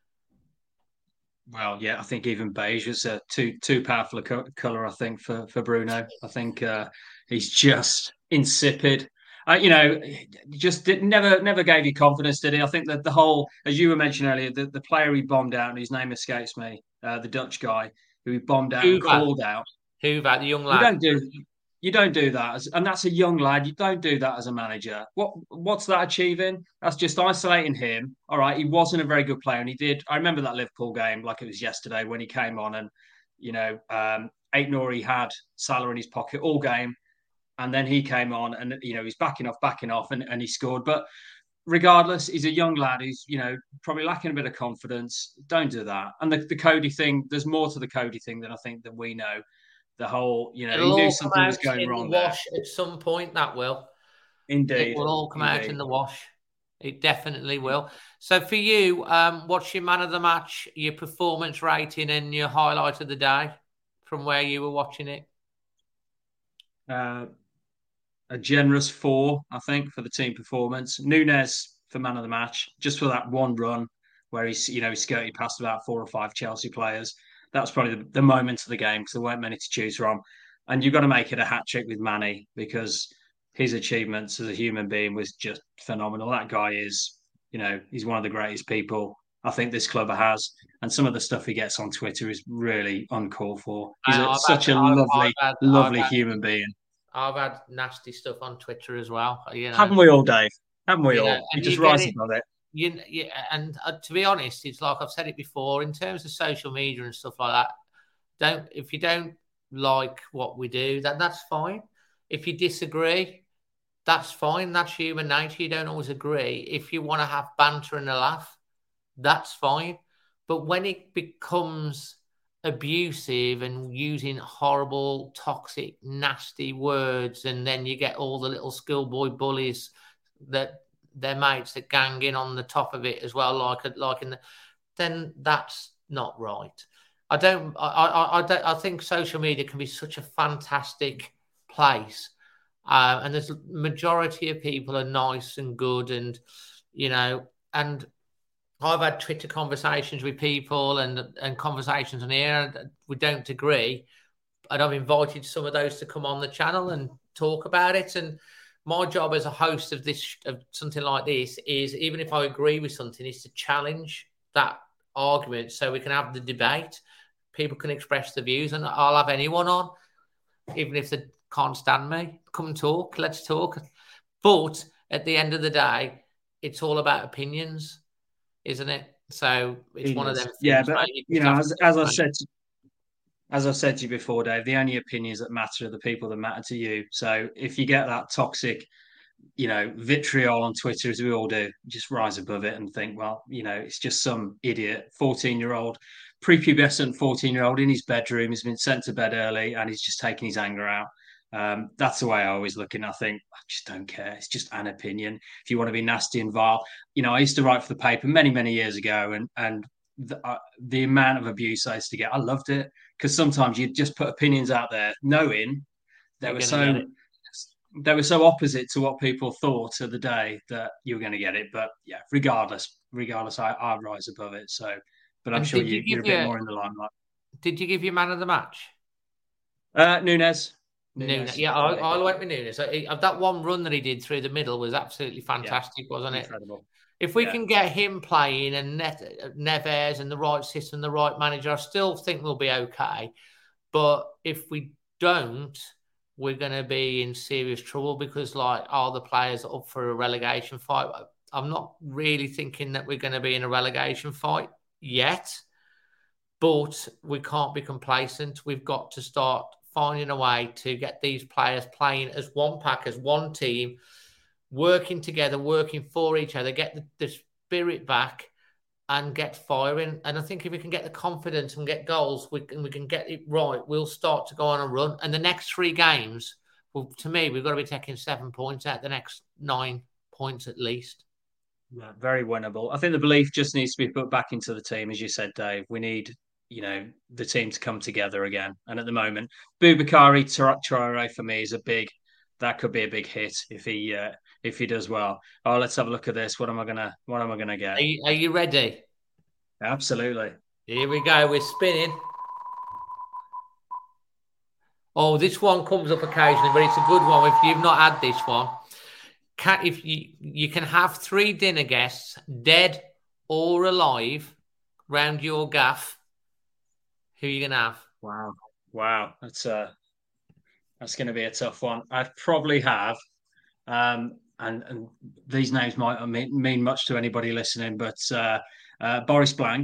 Well, yeah, I think even beige is uh, too too powerful a co- colour, I think, for, for Bruno. I think uh, he's just insipid. Uh, you know, just did, never never gave you confidence, did he? I think that the whole, as you were mentioning earlier, the, the player he bombed out, and his name escapes me, uh, the Dutch guy who he bombed out Hoover. and called out. Hoover, the young lad. You don't do, you don't do that, as, and that's a young lad. You don't do that as a manager. What what's that achieving? That's just isolating him. All right, he wasn't a very good player, and he did. I remember that Liverpool game like it was yesterday when he came on, and you know, um, Aït-Nouri had Salah in his pocket all game. And then he came on and, you know, he's backing off, backing off, and, and he scored. But regardless, he's a young lad who's, you know, probably lacking a bit of confidence. Don't do that. And the, the Cody thing, there's more to the Cody thing than I think that we know. The whole, you know, It'll he knew something was going in wrong the wash there. At some point, that will. Indeed. It will all come Indeed. out in the wash. It definitely will. So for you, um, what's your man of the match, your performance rating, and your highlight of the day from where you were watching it? Uh, a generous four, I think, for the team performance. Nunez for man of the match, just for that one run where he's, you know, he skirted past about four or five Chelsea players. That was probably the, the moment of the game because there weren't many to choose from. And you've got to make it a hat trick with Manny because his achievements as a human being was just phenomenal. That guy is, you know, he's one of the greatest people I think this club has. And some of the stuff he gets on Twitter is really uncalled for. He's a, such had, a I've, lovely, I've had, lovely I've human being. I've had nasty stuff on Twitter as well. You know, haven't we all, Dave? Haven't we you all? know, You just you rise it, above it. You, you, and uh, to be honest, it's like I've said it before. In terms of social media and stuff like that, don't if you don't like what we do, that that's fine. If you disagree, that's fine. That's human nature. You don't always agree. If you want to have banter and a laugh, that's fine. But when it becomes abusive and using horrible, toxic, nasty words, and then you get all the little schoolboy bullies that their mates that gang in on the top of it as well, like like in the, then that's not right. I don't. I I I, don't, I think social media can be such a fantastic place, uh, and there's a majority of people are nice and good, and you know, and I've had Twitter conversations with people and and conversations on here. We don't agree, and I've invited some of those to come on the channel and talk about it. And my job as a host of this of something like this is, even if I agree with something, is to challenge that argument so we can have the debate. People can express their views, and I'll have anyone on, even if they can't stand me. Come and talk. Let's talk. But at the end of the day, it's all about opinions, isn't it? So it's it one is. of them things. Yeah, but you, you know, as, as I said, to, as I said to you before, Dave, the only opinions that matter are the people that matter to you. So if you get that toxic, you know, vitriol on Twitter, as we all do, just rise above it and think, well, you know, it's just some idiot, fourteen-year-old, prepubescent fourteen-year-old in his bedroom. He's been sent to bed early and he's just taking his anger out. Um, that's the way I always look, and I think I just don't care. It's just an opinion. If you want to be nasty and vile, you know, I used to write for the paper many, many years ago, and and the, uh, the amount of abuse I used to get, I loved it because sometimes you just put opinions out there, knowing they You're were gonna so get it. they were so opposite to what people thought of the day that you were going to get it. But yeah, regardless, regardless, I, I rise above it. So, but I'm And sure did you you, you're a give bit your more in the limelight. did you give your man of the match? Uh, Nunes. Nunes. Yeah, I, I went with Nunes. I, I, that one run that he did through the middle was absolutely fantastic, yeah, wasn't it? Incredible. If we yeah. can get him playing and Net, Neves and the right system, the right manager, I still think we'll be okay. But if we don't, we're going to be in serious trouble because, like, are the players up for a relegation fight? I'm not really thinking that we're going to be in a relegation fight yet, but we can't be complacent. We've got to start finding a way to get these players playing as one pack, as one team, working together, working for each other, get the, the spirit back and get firing. And I think if we can get the confidence and get goals, we can, we can get it right, we'll start to go on a run. And the next three games, well, to me, we've got to be taking seven points out the next nine points at least. Yeah, very winnable. I think the belief just needs to be put back into the team, as you said, Dave. We need, you know, the team to come together again. And at the moment, Boubakary Traoré for me is a big, that could be a big hit if he uh, if he does well. Oh, let's have a look at this. What am I gonna What am I gonna get? Are you, are you ready? Absolutely. Here we go. We're spinning. Oh, this one comes up occasionally, but it's a good one. If you've not had this one, can, if you you can have three dinner guests, dead or alive, round your gaff. Who are you gonna have? Wow, wow, that's uh that's going to be a tough one. I'd probably have, um, and and these names might mean, mean much to anybody listening, but uh, uh, Boris Blanc.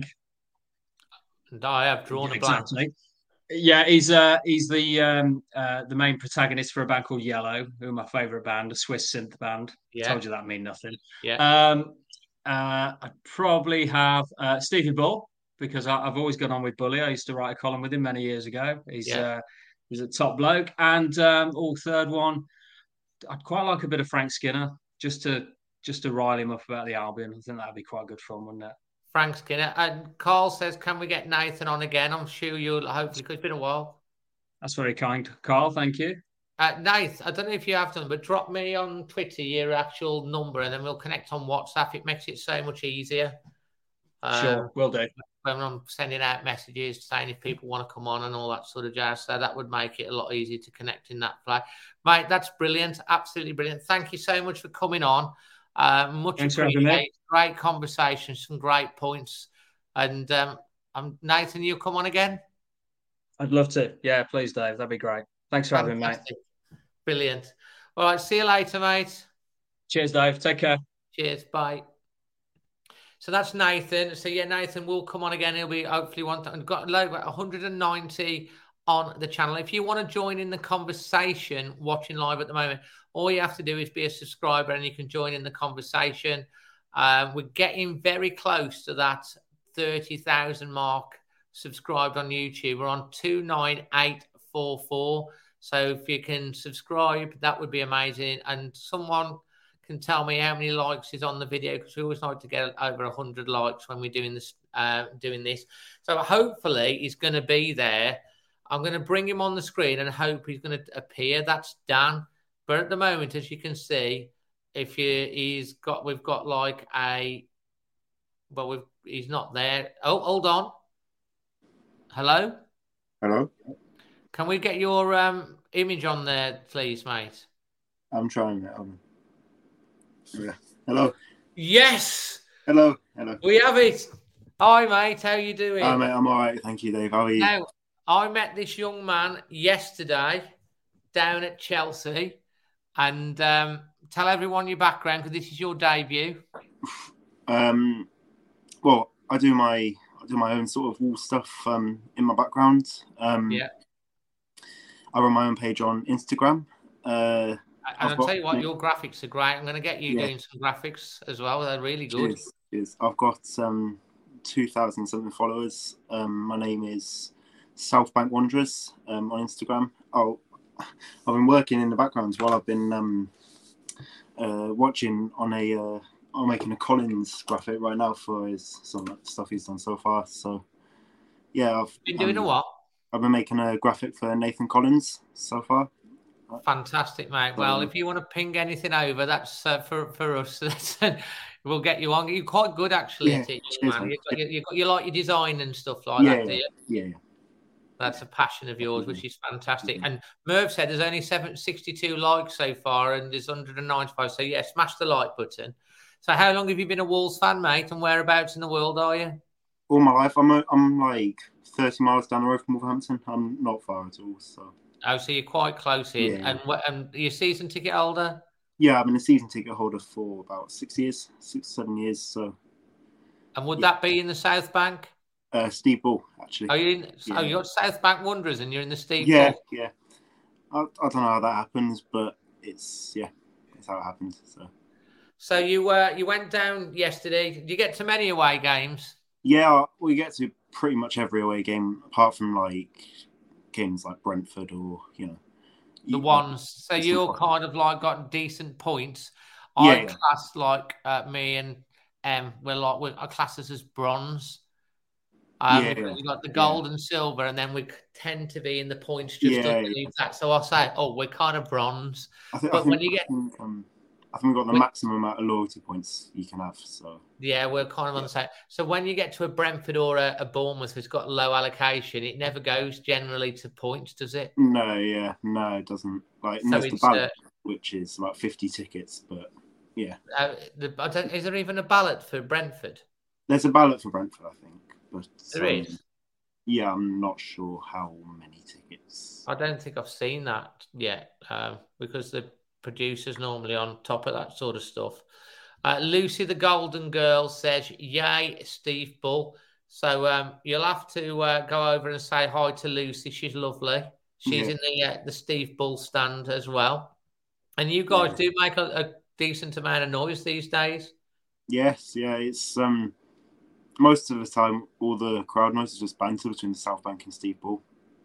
And I have drawn a blank. Exactly. Yeah, he's uh, he's the um, uh, the main protagonist for a band called Yellow, who are my favourite band, a Swiss synth band. Yeah. Told you that mean nothing. Yeah. Um, uh, I'd probably have uh, Stevie Bull because I, I've always gone on with Bully. I used to write a column with him many years ago. He's yeah. uh, he's a top bloke. And um, oh, third one, I'd quite like a bit of Frank Skinner just to just to rile him up about the Albion. I think that'd be quite good fun, wouldn't it? Frank Skinner. And Carl says, can we get Nathan on again? I'm sure you'll hopefully, because it's been a while. That's very kind, Carl. Thank you. Uh, Nathan, I don't know if you have done, but drop me on Twitter your actual number and then we'll connect on WhatsApp. It makes it so much easier. Sure, um, will do. When I'm sending out messages saying if people want to come on and all that sort of jazz. So that would make it a lot easier to connect in that play. Mate, that's brilliant. Absolutely brilliant. Thank you so much for coming on. Uh, much Thanks appreciated. Great conversation, some great points. And um, I'm Nathan, you'll come on again? I'd love to. Yeah, please, Dave. That'd be great. Thanks for Fantastic. having me, mate. Brilliant. All right, see you later, mate. Cheers, Dave. Take care. Cheers. Bye. So that's Nathan. So yeah, Nathan will come on again. He'll be hopefully one. Th- got like one hundred ninety on the channel. If you want to join in the conversation, watching live at the moment, all you have to do is be a subscriber, and you can join in the conversation. Um, we're getting very close to that thirty thousand mark subscribed on YouTube. We're on two nine eight four four. So if you can subscribe, that would be amazing. And someone can tell me how many likes is on the video, because we always like to get over one hundred likes when we're doing this. Uh, doing this. So hopefully he's going to be there. I'm going to bring him on the screen and hope he's going to appear. That's Dan. But at the moment, as you can see, if you he's got, we've got like a, well, we've he's not there. Oh, hold on. Hello. Hello. Can we get your um, image on there, please, mate? I'm trying it. Um, yeah. Hello. Yes. Hello. Hello. We have it. Hi, mate. How you doing? Hi, mate. I'm all right. Thank you, Dave. How are you? Now, I met this young man yesterday down at Chelsea, and um, tell everyone your background, because this is your debut. Um, well, I do my I do my own sort of wall stuff um, in my background. Um, yeah. I run my own page on Instagram. Uh, and I'll tell you what, your graphics are great. I'm going to get you yeah. doing some graphics as well. They're really good. Cheers, cheers. I've got um, two thousand something followers. Um, my name is South Bank Wanderers um, on Instagram. I'll I've been working in the background while I've been um, uh, watching on a. Uh, I'm making a Collins graphic right now for his some stuff he's done so far. So yeah, I've been doing um, a what? I've been making a graphic for Nathan Collins so far. Fantastic, mate. Well, if you want to ping anything over, that's uh, for for us. We'll get you on. You're quite good, actually, Yeah, at it, cheers, man. man. You, got, you, you, got, you like your design and stuff like Yeah, that, do you? yeah, yeah. That's a passion of yours, which is fantastic. And Merv said there's only seven sixty-two likes so far, and there's one hundred ninety-five. So yeah, smash the like button. So how long have you been a Wolves fan, mate? And whereabouts in the world are you? All my life, I'm a, I'm like thirty miles down the road from Wolverhampton. I'm not far at all. So. Oh, so you're quite close in. Yeah. And what? And your season ticket holder? Yeah, I've been a season ticket holder for about six years, six seven years. So. And would yeah. that be in the South Bank? Uh, Steve Bull, actually. Are you in? Yeah. Oh, you're South Bank Wanderers, and you're in the Steve Yeah, Bull. yeah. I, I don't know how that happens, but it's yeah, that's how it happened. So. So you uh, you went down yesterday. Did you get to many away games? Yeah, we get to pretty much every away game, apart from like games like Brentford or you know the ones. So you're kind of like got decent points. Yeah, I yeah. class like uh, me and um, we're like we're our classes as bronze. Um, Yeah, because yeah. you got the gold and silver, and then we tend to be in the points just Yeah, underneath that. So I'll say, oh, we're kind of bronze. I think, But I think, when you get, I think, um, I think we've got the When- maximum amount of loyalty points you can have. So yeah, we're kind of on the same. So when you get to a Brentford or a, a Bournemouth who's got low allocation, it never goes generally to points, does it? no, yeah, no, it doesn't. Like So there's the it's, ballot, uh, which is like fifty tickets, but yeah, Uh, the, I don't, is there even a ballot for Brentford? there's a ballot for Brentford, I think. But There um, is. Yeah, I'm not sure how many tickets. I don't think I've seen that yet um, because the producer's normally on top of that sort of stuff. Uh, Lucy, the Golden Girl, says, yay, Steve Bull. So um, you'll have to uh, go over and say hi to Lucy. She's lovely. She's Yeah. in the uh, the Steve Bull stand as well. And you guys Yeah. do make a, a decent amount of noise these days. Yes, yeah, it's um most of the time all the crowd noise is just banter between the South Bank and Steve Bull.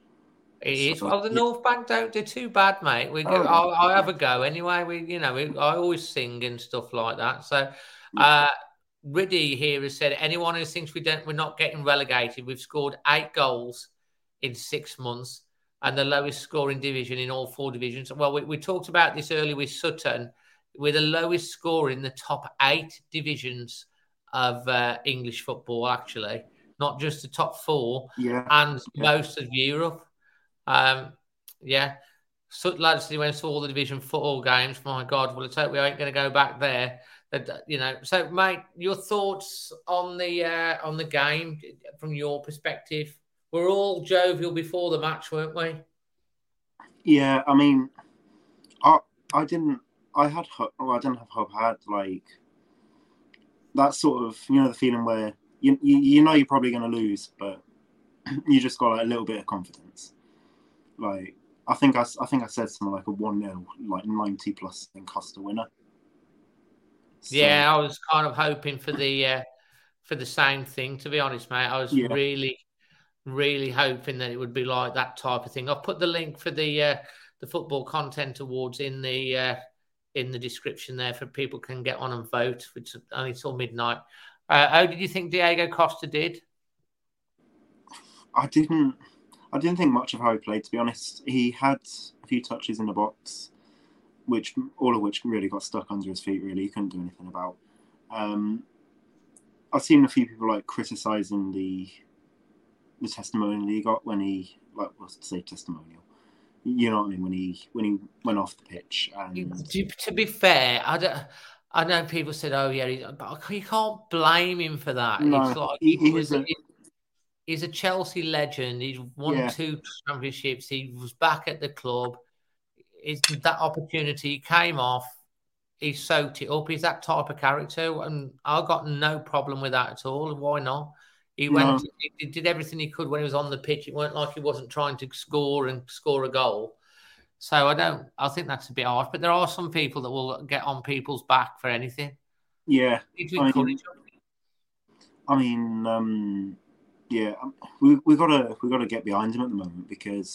It is. So, Well, the yeah. North Bank don't do too bad, mate. We go, Oh, I'll, I'll have a go anyway. We, you know, we, I always sing and stuff like that. So, uh, Riddy here has said, anyone who thinks we don't, we're not getting relegated, we've scored eight goals in six months and the lowest scoring division in all four divisions. Well, we, we talked about this earlier with Sutton. We're the lowest score in the top eight divisions of uh, English football, actually, not just the top four, Yeah. and Yeah. most of Europe. Um, yeah, so lads, went to all the Division Four games. My God, well, let's hope we ain't going to go back there. But, you know, so mate, your thoughts on the uh, on the game from your perspective? We're all jovial before the match, weren't we? Yeah, I mean, I I didn't. I had hope. Well, I didn't have hope. I had like that sort of, you know, the feeling where you you, you know you're probably going to lose, but you just got like a little bit of confidence. Like I think I, I think I said something like a one nil, like ninety plus in Costa winner. So, Yeah, I was kind of hoping for the uh, for the same thing. To be honest, mate, I was Yeah. really, really hoping that it would be like that type of thing. I'll put the link for the uh, the Football Content Awards in the uh, in the description there for people can get on and vote. Which is only till midnight. Uh, how did you think Diego Costa did? I didn't. I didn't think much of how he played. To be honest, he had a few touches in the box, which all of which really got stuck under his feet. Really, he couldn't do anything about. Um, I've seen a few people like criticising the the testimonial he got when he like what's to say testimonial. You know what I mean? When he when he went off the pitch and To, to be fair, I don't. I know people said, "Oh yeah," he- but you can't blame him for that. No, it's like he- he, he was. was a- he- he's a Chelsea legend. He's won Yeah. two championships. He was back at the club. It's that opportunity came off. He soaked it up. He's that type of character, and I got no problem with that at all. Why not? He went. No. He, he did everything he could when he was on the pitch. It weren't like he wasn't trying to score and score a goal. So I don't. I think that's a bit harsh. But there are some people that will get on people's back for anything. yeah, Need to I encourage mean, them. I mean, um, yeah, um, we we gotta we gotta get behind him at the moment because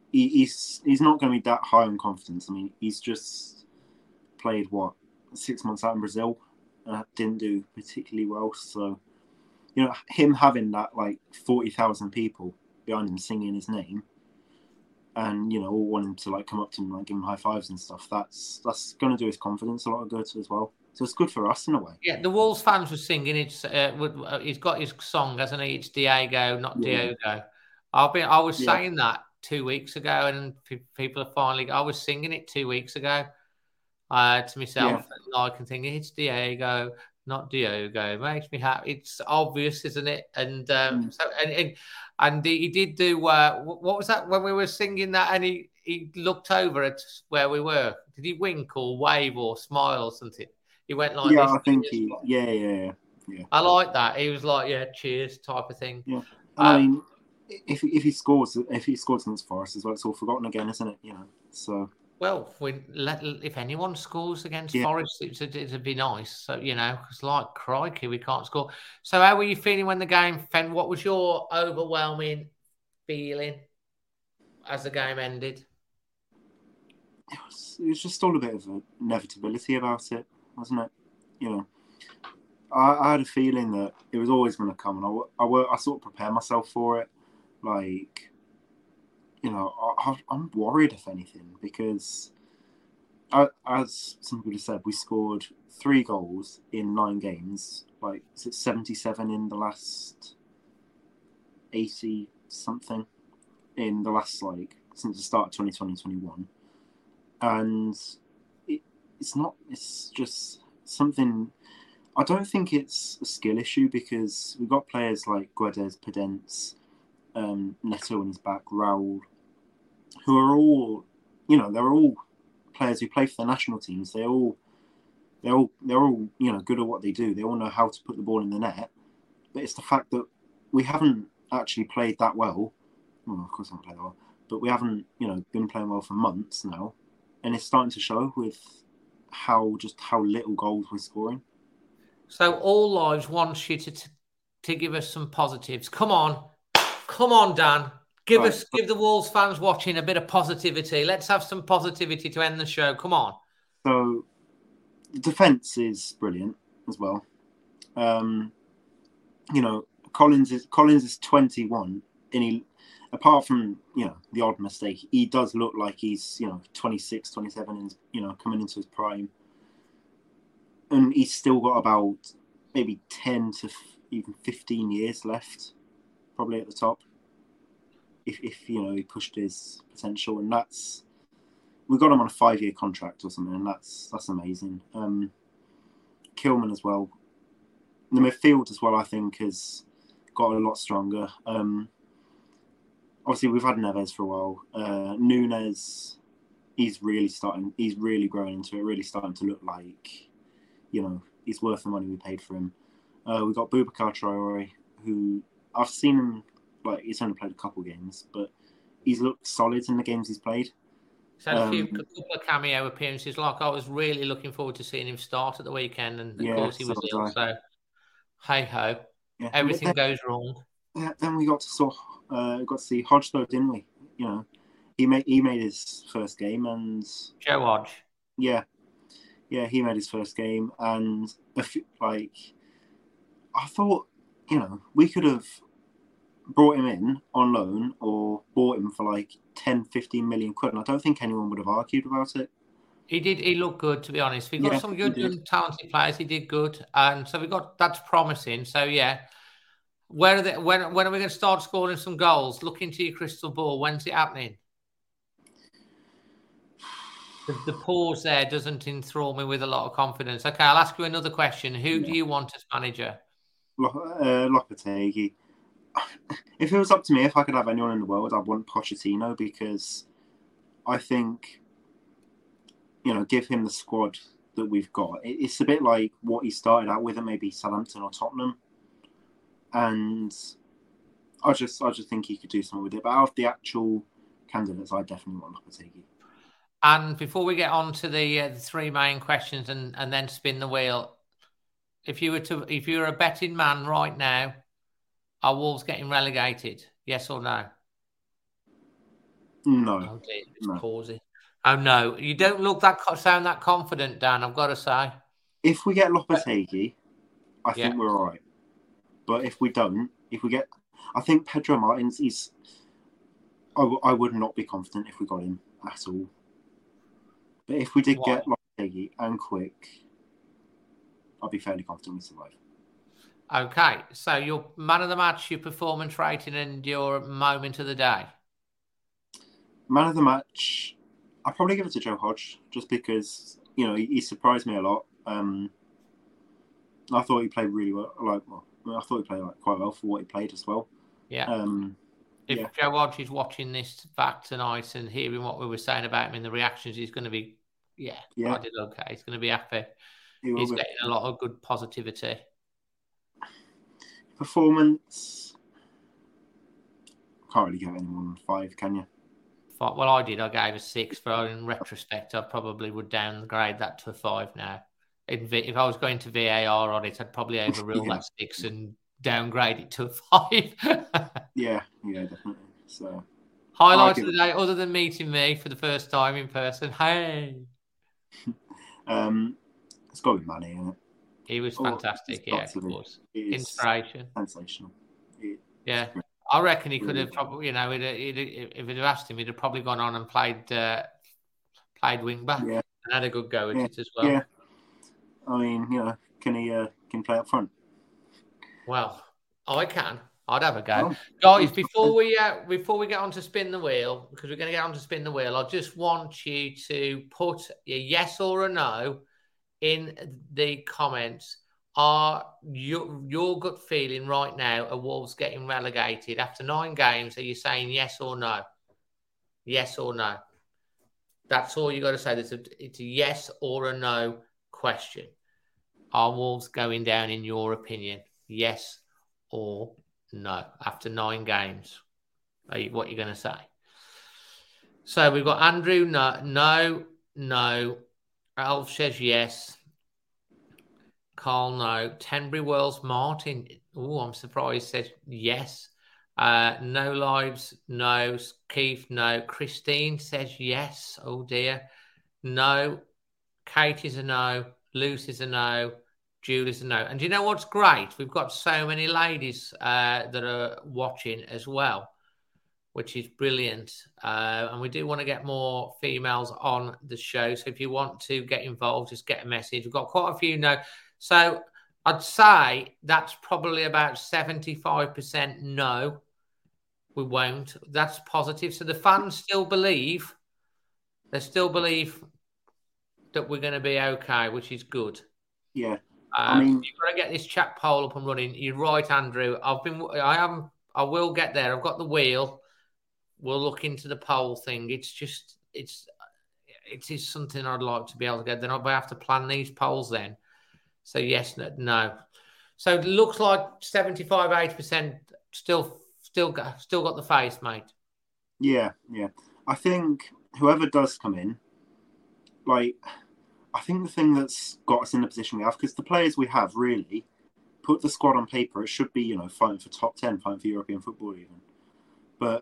he, he's he's not going to be that high on confidence. I mean, he's just played what six months out in Brazil and didn't do particularly well. So, you know, him having that like forty thousand people behind him singing his name, and you know, all wanting to like come up to him and like, give him high fives and stuff. That's that's going to do his confidence a lot of good as well. So it's good for us in a way. Yeah, the Wolves fans were singing. It's uh, he's got his song, hasn't he? It's Diego, not yeah. Diogo. I've been. I was yeah. saying that two weeks ago, and people are finally. I was singing it two weeks ago uh, to myself, yeah. and I can think it's Diego, not Diogo. It makes me happy. It's obvious, isn't it? And um, mm. so and, and and he did do. Uh, what was that when we were singing that? And he he looked over at where we were. Did he wink or wave or smile or something? He went like yeah, this. I think he, yeah, yeah, yeah. I like that. He was like, yeah, cheers type of thing. Yeah, um, I mean, if if he scores, if he scores against Forest as well, it's all forgotten again, isn't it? You know, so. Well, we let if anyone scores against yeah. Forest, it's it'd be nice. So you know, because like crikey, we can't score. So how were you feeling when the game? Fen, what was your overwhelming feeling as the game ended? It was, it was just all a bit of an inevitability about it. Wasn't it? You know, I, I had a feeling that it was always going to come, and I, I, I sort of prepared myself for it. Like, you know, I, I'm worried, if anything, because I, as some people have said, we scored three goals in nine games. Like, is it seventy-seven in the last eighty something in the last, like, since the start of twenty twenty twenty-one. And it's not, it's just something, I don't think it's a skill issue because we've got players like Guedes, Podence, um, Neto in his back, Raul, who are all, you know, they're all players who play for the national teams. They all, they're all, they're all, you know, good at what they do. They all know how to put the ball in the net. But it's the fact that we haven't actually played that well. Well, of course I haven't played that well. But we haven't, you know, been playing well for months now. And it's starting to show with how just how little goals we're scoring. So All Lives wants you to, to to give us some positives. Come on, come on, Dan. Give right. us give the Wolves fans watching a bit of positivity. Let's have some positivity to end the show. Come on. So the defence is brilliant as well. Um, you know, Collins is Collins is twenty-one, and he, apart from, you know, the odd mistake, he does look like he's, you know, twenty-six, twenty-seven and, you know, coming into his prime. And he's still got about maybe ten to even fifteen years left, probably at the top. If, if you know, he pushed his potential. And that's, we got him on a five-year contract or something, and that's that's amazing. Um, Kilman as well. The midfield as well, I think, has got a lot stronger. Um, Obviously, we've had Neves for a while. Uh, Nunes, he's really starting, he's really growing into it, really starting to look like, you know, he's worth the money we paid for him. Uh, we've got Boubacar Traore, who I've seen him, like, he's only played a couple games, but he's looked solid in the games he's played. He's had um, a few a couple of cameo appearances. Like, I was really looking forward to seeing him start at the weekend, and of yeah, course he was so ill, so hey-ho, yeah. everything then, goes wrong. Yeah, then we got to sort Uh, got to see Hodge though, didn't we? You know, he made he made his first game, and Joe Hodge. Yeah, yeah, he made his first game, and like, I thought, you know, we could have brought him in on loan or bought him for like ten, fifteen million quid, and I don't think anyone would have argued about it. He did. He looked good, to be honest. We got yeah, some good and talented players. He did good, and so we got that's promising. So yeah. Where are they, when when are we going to start scoring some goals? Look into your crystal ball. When's it happening? The, the pause there doesn't enthrall me with a lot of confidence. Okay, I'll ask you another question. Who yeah. do you want as manager? Uh, Lopetegui. If it was up to me, if I could have anyone in the world, I'd want Pochettino, because I think, you know, give him the squad that we've got. It's a bit like what he started out with at maybe Southampton or Tottenham. And I just I just think he could do something with it. But out of the actual candidates, I definitely want Lopetegui. And before we get on to the, uh, the three main questions and, and then spin the wheel, if you were to if you were a betting man right now, are Wolves getting relegated? Yes or no? No. Oh, dear, it's no. pausing. Oh, no. You don't look that sound that confident, Dan, I've got to say. If we get Lopetegui, I Yeah. think we're all right. But if we don't, if we get... I think Pedro Martins, he's... I, w- I would not be confident if we got him at all. But if we did Why? get Lopetegui and Quick, I'd be fairly confident we survive. Okay, so your man of the match, your performance rating, and your moment of the day. Man of the match, I'll probably give it to Joe Hodge, just because, you know, he, he surprised me a lot. Um, I thought he played really well. Like, well, I thought he played like, quite well for what he played as well. Yeah. Um, if yeah. Joe Hodge is watching this back tonight and hearing what we were saying about him in the reactions, he's going to be, yeah, Yeah. I did okay. He's going to be happy. He will He's be. getting a lot of good positivity. Performance, can't really give it any more than five, can you? Well, I did. I gave a six, but in retrospect, I probably would downgrade that to a five now. In v- if I was going to V A R on it, I'd probably overrule Yeah. that six and downgrade it to a five. Yeah, yeah, definitely. So Highlight I'll of the give day, other than meeting me for the first time in person. Hey, Um, it's got to be Manny, isn't it? he was Oh, fantastic. it's got Yeah, to of be. course. It is Inspiration. sensational. It- Yeah. it's great. I reckon he could Really have probably, you know, he'd, he'd, if he'd have asked him, he'd have probably gone on and played uh, played wing back Yeah. and had a good go at Yeah. it as well. Yeah. I mean, you know, can he uh, can he play up front? Well, I can. I'd have a go, Oh. guys. Before we uh, before we get on to spin the wheel, because we're going to get on to spin the wheel, I just want you to put a yes or a no in the comments. Are your your gut feeling right now? Are Wolves getting relegated after nine games? Are you saying yes or no? Yes or no? That's all you got to say. It's a, it's a yes or a no question. Are Wolves going down in your opinion? Yes or no? After nine games, are you, what are you going to say? So we've got Andrew, no, no, no. Alf says yes. Carl, no. Tenbury Wells Martin, oh, I'm surprised, says yes. Uh, no lives, no. Keith, no. Christine says yes. Oh dear. No. Katie's a no. Lucy's a no. Julie's a no. And do you know what's great? We've got so many ladies uh, that are watching as well, which is brilliant. Uh, and we do want to get more females on the show. So if you want to get involved, just get a message. We've got quite a few no. So I'd say that's probably about seventy-five percent no, we won't. That's positive. So the fans still believe, they still believe that we're going to be okay, which is good. Yeah. Um, I mean, you've got to get this chat poll up and running. You're right, Andrew. I've been, I am, I will get there. I've got the wheel. We'll look into the poll thing. It's just, it's, it is something I'd like to be able to get. Then I'll have to plan these polls then. So yes, no, no. So it looks like seventy-five, eighty percent still, still got, still got the face, mate. Yeah, yeah. I think whoever does come in, like, I think the thing that's got us in the position we have, because the players we have really put the squad on paper, it should be, you know, fighting for top ten, fighting for European football even. But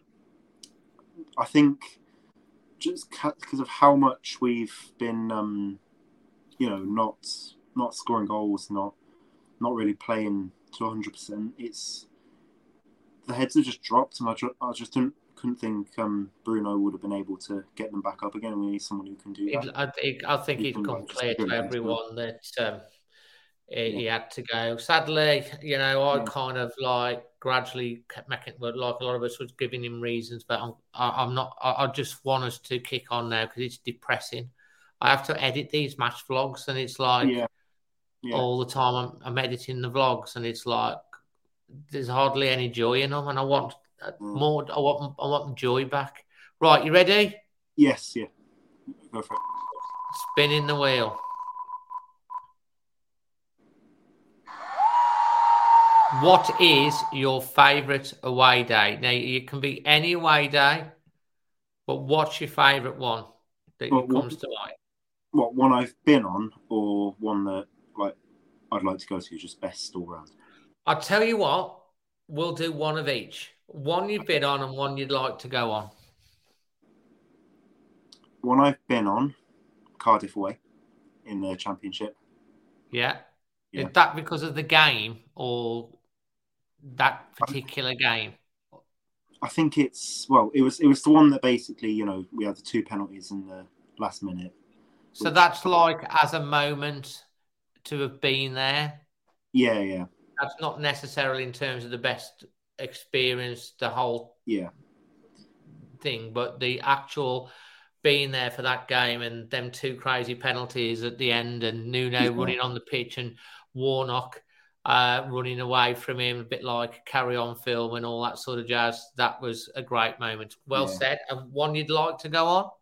I think just because of how much we've been, um, you know, not not scoring goals, not not really playing to one hundred percent, it's the heads have just dropped, and I, ju- I just don't, couldn't think um, Bruno would have been able to get them back up again. We need someone who can do that. It, I think I think He it's can, become like, just clear do to it everyone that um, he, Yeah. he had to go. Sadly, you know, I Yeah. kind of like gradually kept making, but like a lot of us was giving him reasons, but I'm I, I'm not. I, I just want us to kick on now because it's depressing. I have to edit these match vlogs, and it's like Yeah. Yeah. all the time I'm, I'm editing the vlogs, and it's like there's hardly any joy in them, and I want uh, Mm. more. I want I want the joy back. Right, you ready? Yes, yeah. Go for it. Spinning the wheel. What is your favourite away day? Now, it can be any away day, but what's your favourite one that Well, comes what- to mind? What, one I've been on, or one that like I'd like to go to, just best all round? I'll tell you what, we'll do one of each. One you've been on and one you'd like to go on. one I've been on, Cardiff away in the Championship. Yeah. Yeah. Is that because of the game or that particular game? I think it's well, it was it was the one that basically, you know, we had the two penalties in the last minute. So that's like as a moment to have been there. Yeah, yeah. That's not necessarily in terms of the best experience, the whole yeah thing, but the actual being there for that game and them two crazy penalties at the end and Nuno yeah. running on the pitch and Warnock uh, running away from him, a bit like Carry On film and all that sort of jazz. That was a great moment. Well yeah. said. And one you'd like to go on?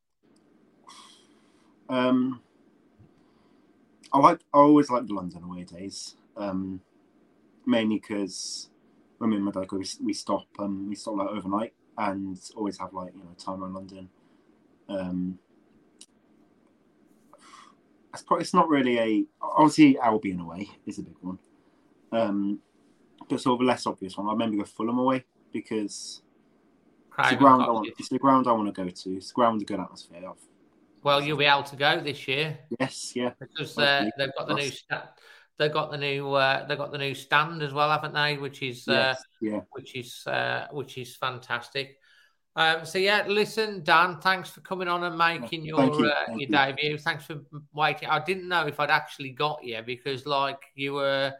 Um, I like. I always like the London away days, um, mainly because when me and my dad go, we, we stop and we stop like overnight and always have like you know time in London. Um, it's probably it's not really a obviously Albion away is a big one, um, but sort of a less obvious one. I remember go Fulham away because it's the ground I want. It's the ground I want to go to. It's the ground with a good atmosphere. I've, Well, you'll be able to go this year. Yes, yeah. Because uh, they've got the new sta- they've got the new uh, they've got the new stand as well, haven't they? Which is uh, yes, yeah, which is uh, which is fantastic. Um, so yeah, listen, Dan, thanks for coming on and making your you, uh, your you. debut. Thanks for waiting. I didn't know if I'd actually got you because like you were.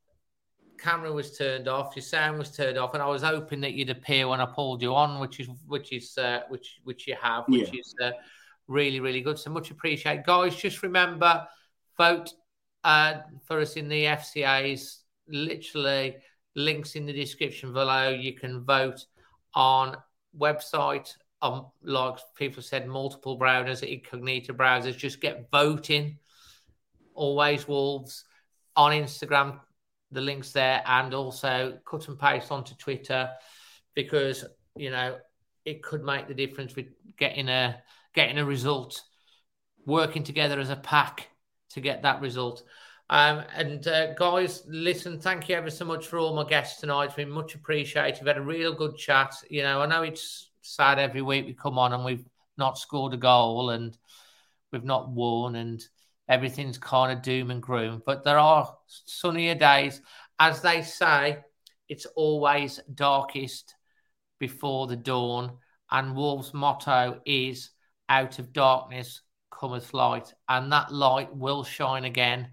Camera was turned off, your sound was turned off, and I was hoping that you'd appear when I pulled you on, which is which is uh, which which you have, which yeah. is. Uh, Really, really good. So much appreciated. Guys, just remember, vote uh, for us in the F C As. Literally, links in the description below. You can vote on website, on, like people said, multiple browsers, incognito browsers. Just get voting. Always Wolves. On Instagram, the link's there. And also cut and paste onto Twitter because, you know, it could make the difference with getting a... getting a result, working together as a pack to get that result. Um, and uh, guys, listen, thank you ever so much for all my guests tonight. It's been much appreciated. We've had a real good chat. You know, I know it's sad every week we come on and we've not scored a goal and we've not won and everything's kind of doom and gloom. But there are sunnier days. As they say, it's always darkest before the dawn. And Wolves' motto is, out of darkness cometh light, and that light will shine again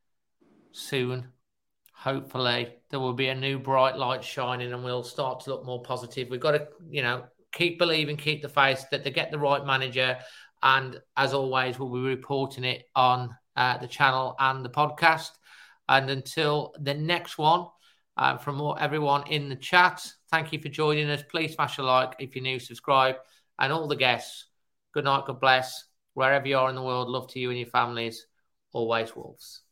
soon. Hopefully, there will be a new bright light shining, and we'll start to look more positive. We've got to, you know, keep believing, keep the faith that they get the right manager, and as always, we'll be reporting it on uh, the channel and the podcast. And until the next one, uh, from all, everyone in the chat, thank you for joining us. Please smash a like if you're new, subscribe, and all the guests. Good night, God bless. Wherever you are in the world, love to you and your families. Always Wolves.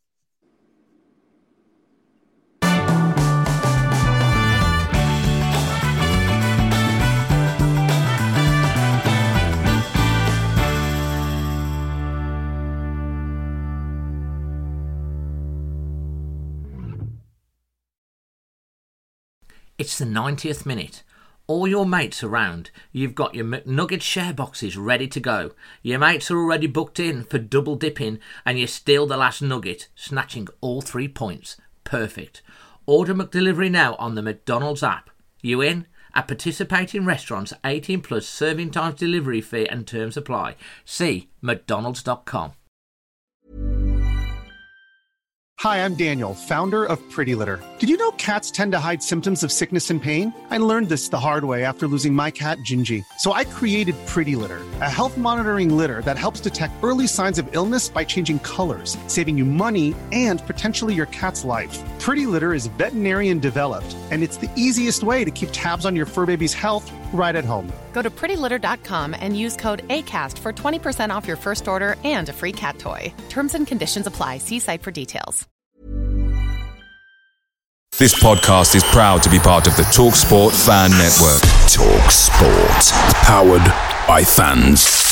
It's the ninetieth minute. All your mates around, you've got your McNugget share boxes ready to go. Your mates are already booked in for double dipping and you steal the last nugget, snatching all three points. Perfect. Order McDelivery now on the McDonald's app. You in? At participating restaurants, eighteen plus, serving times, delivery fee and terms apply. See mcdonalds dot com. Hi, I'm Daniel, founder of Pretty Litter. Did you know cats tend to hide symptoms of sickness and pain? I learned this the hard way after losing my cat, Gingy. So I created Pretty Litter, a health monitoring litter that helps detect early signs of illness by changing colors, saving you money and potentially your cat's life. Pretty Litter is veterinarian developed, and it's the easiest way to keep tabs on your fur baby's health right at home. Go to pretty litter dot com and use code ACAST for twenty percent off your first order and a free cat toy. Terms and conditions apply. See site for details. This podcast is proud to be part of the TalkSport Fan Network. TalkSport. Powered by fans.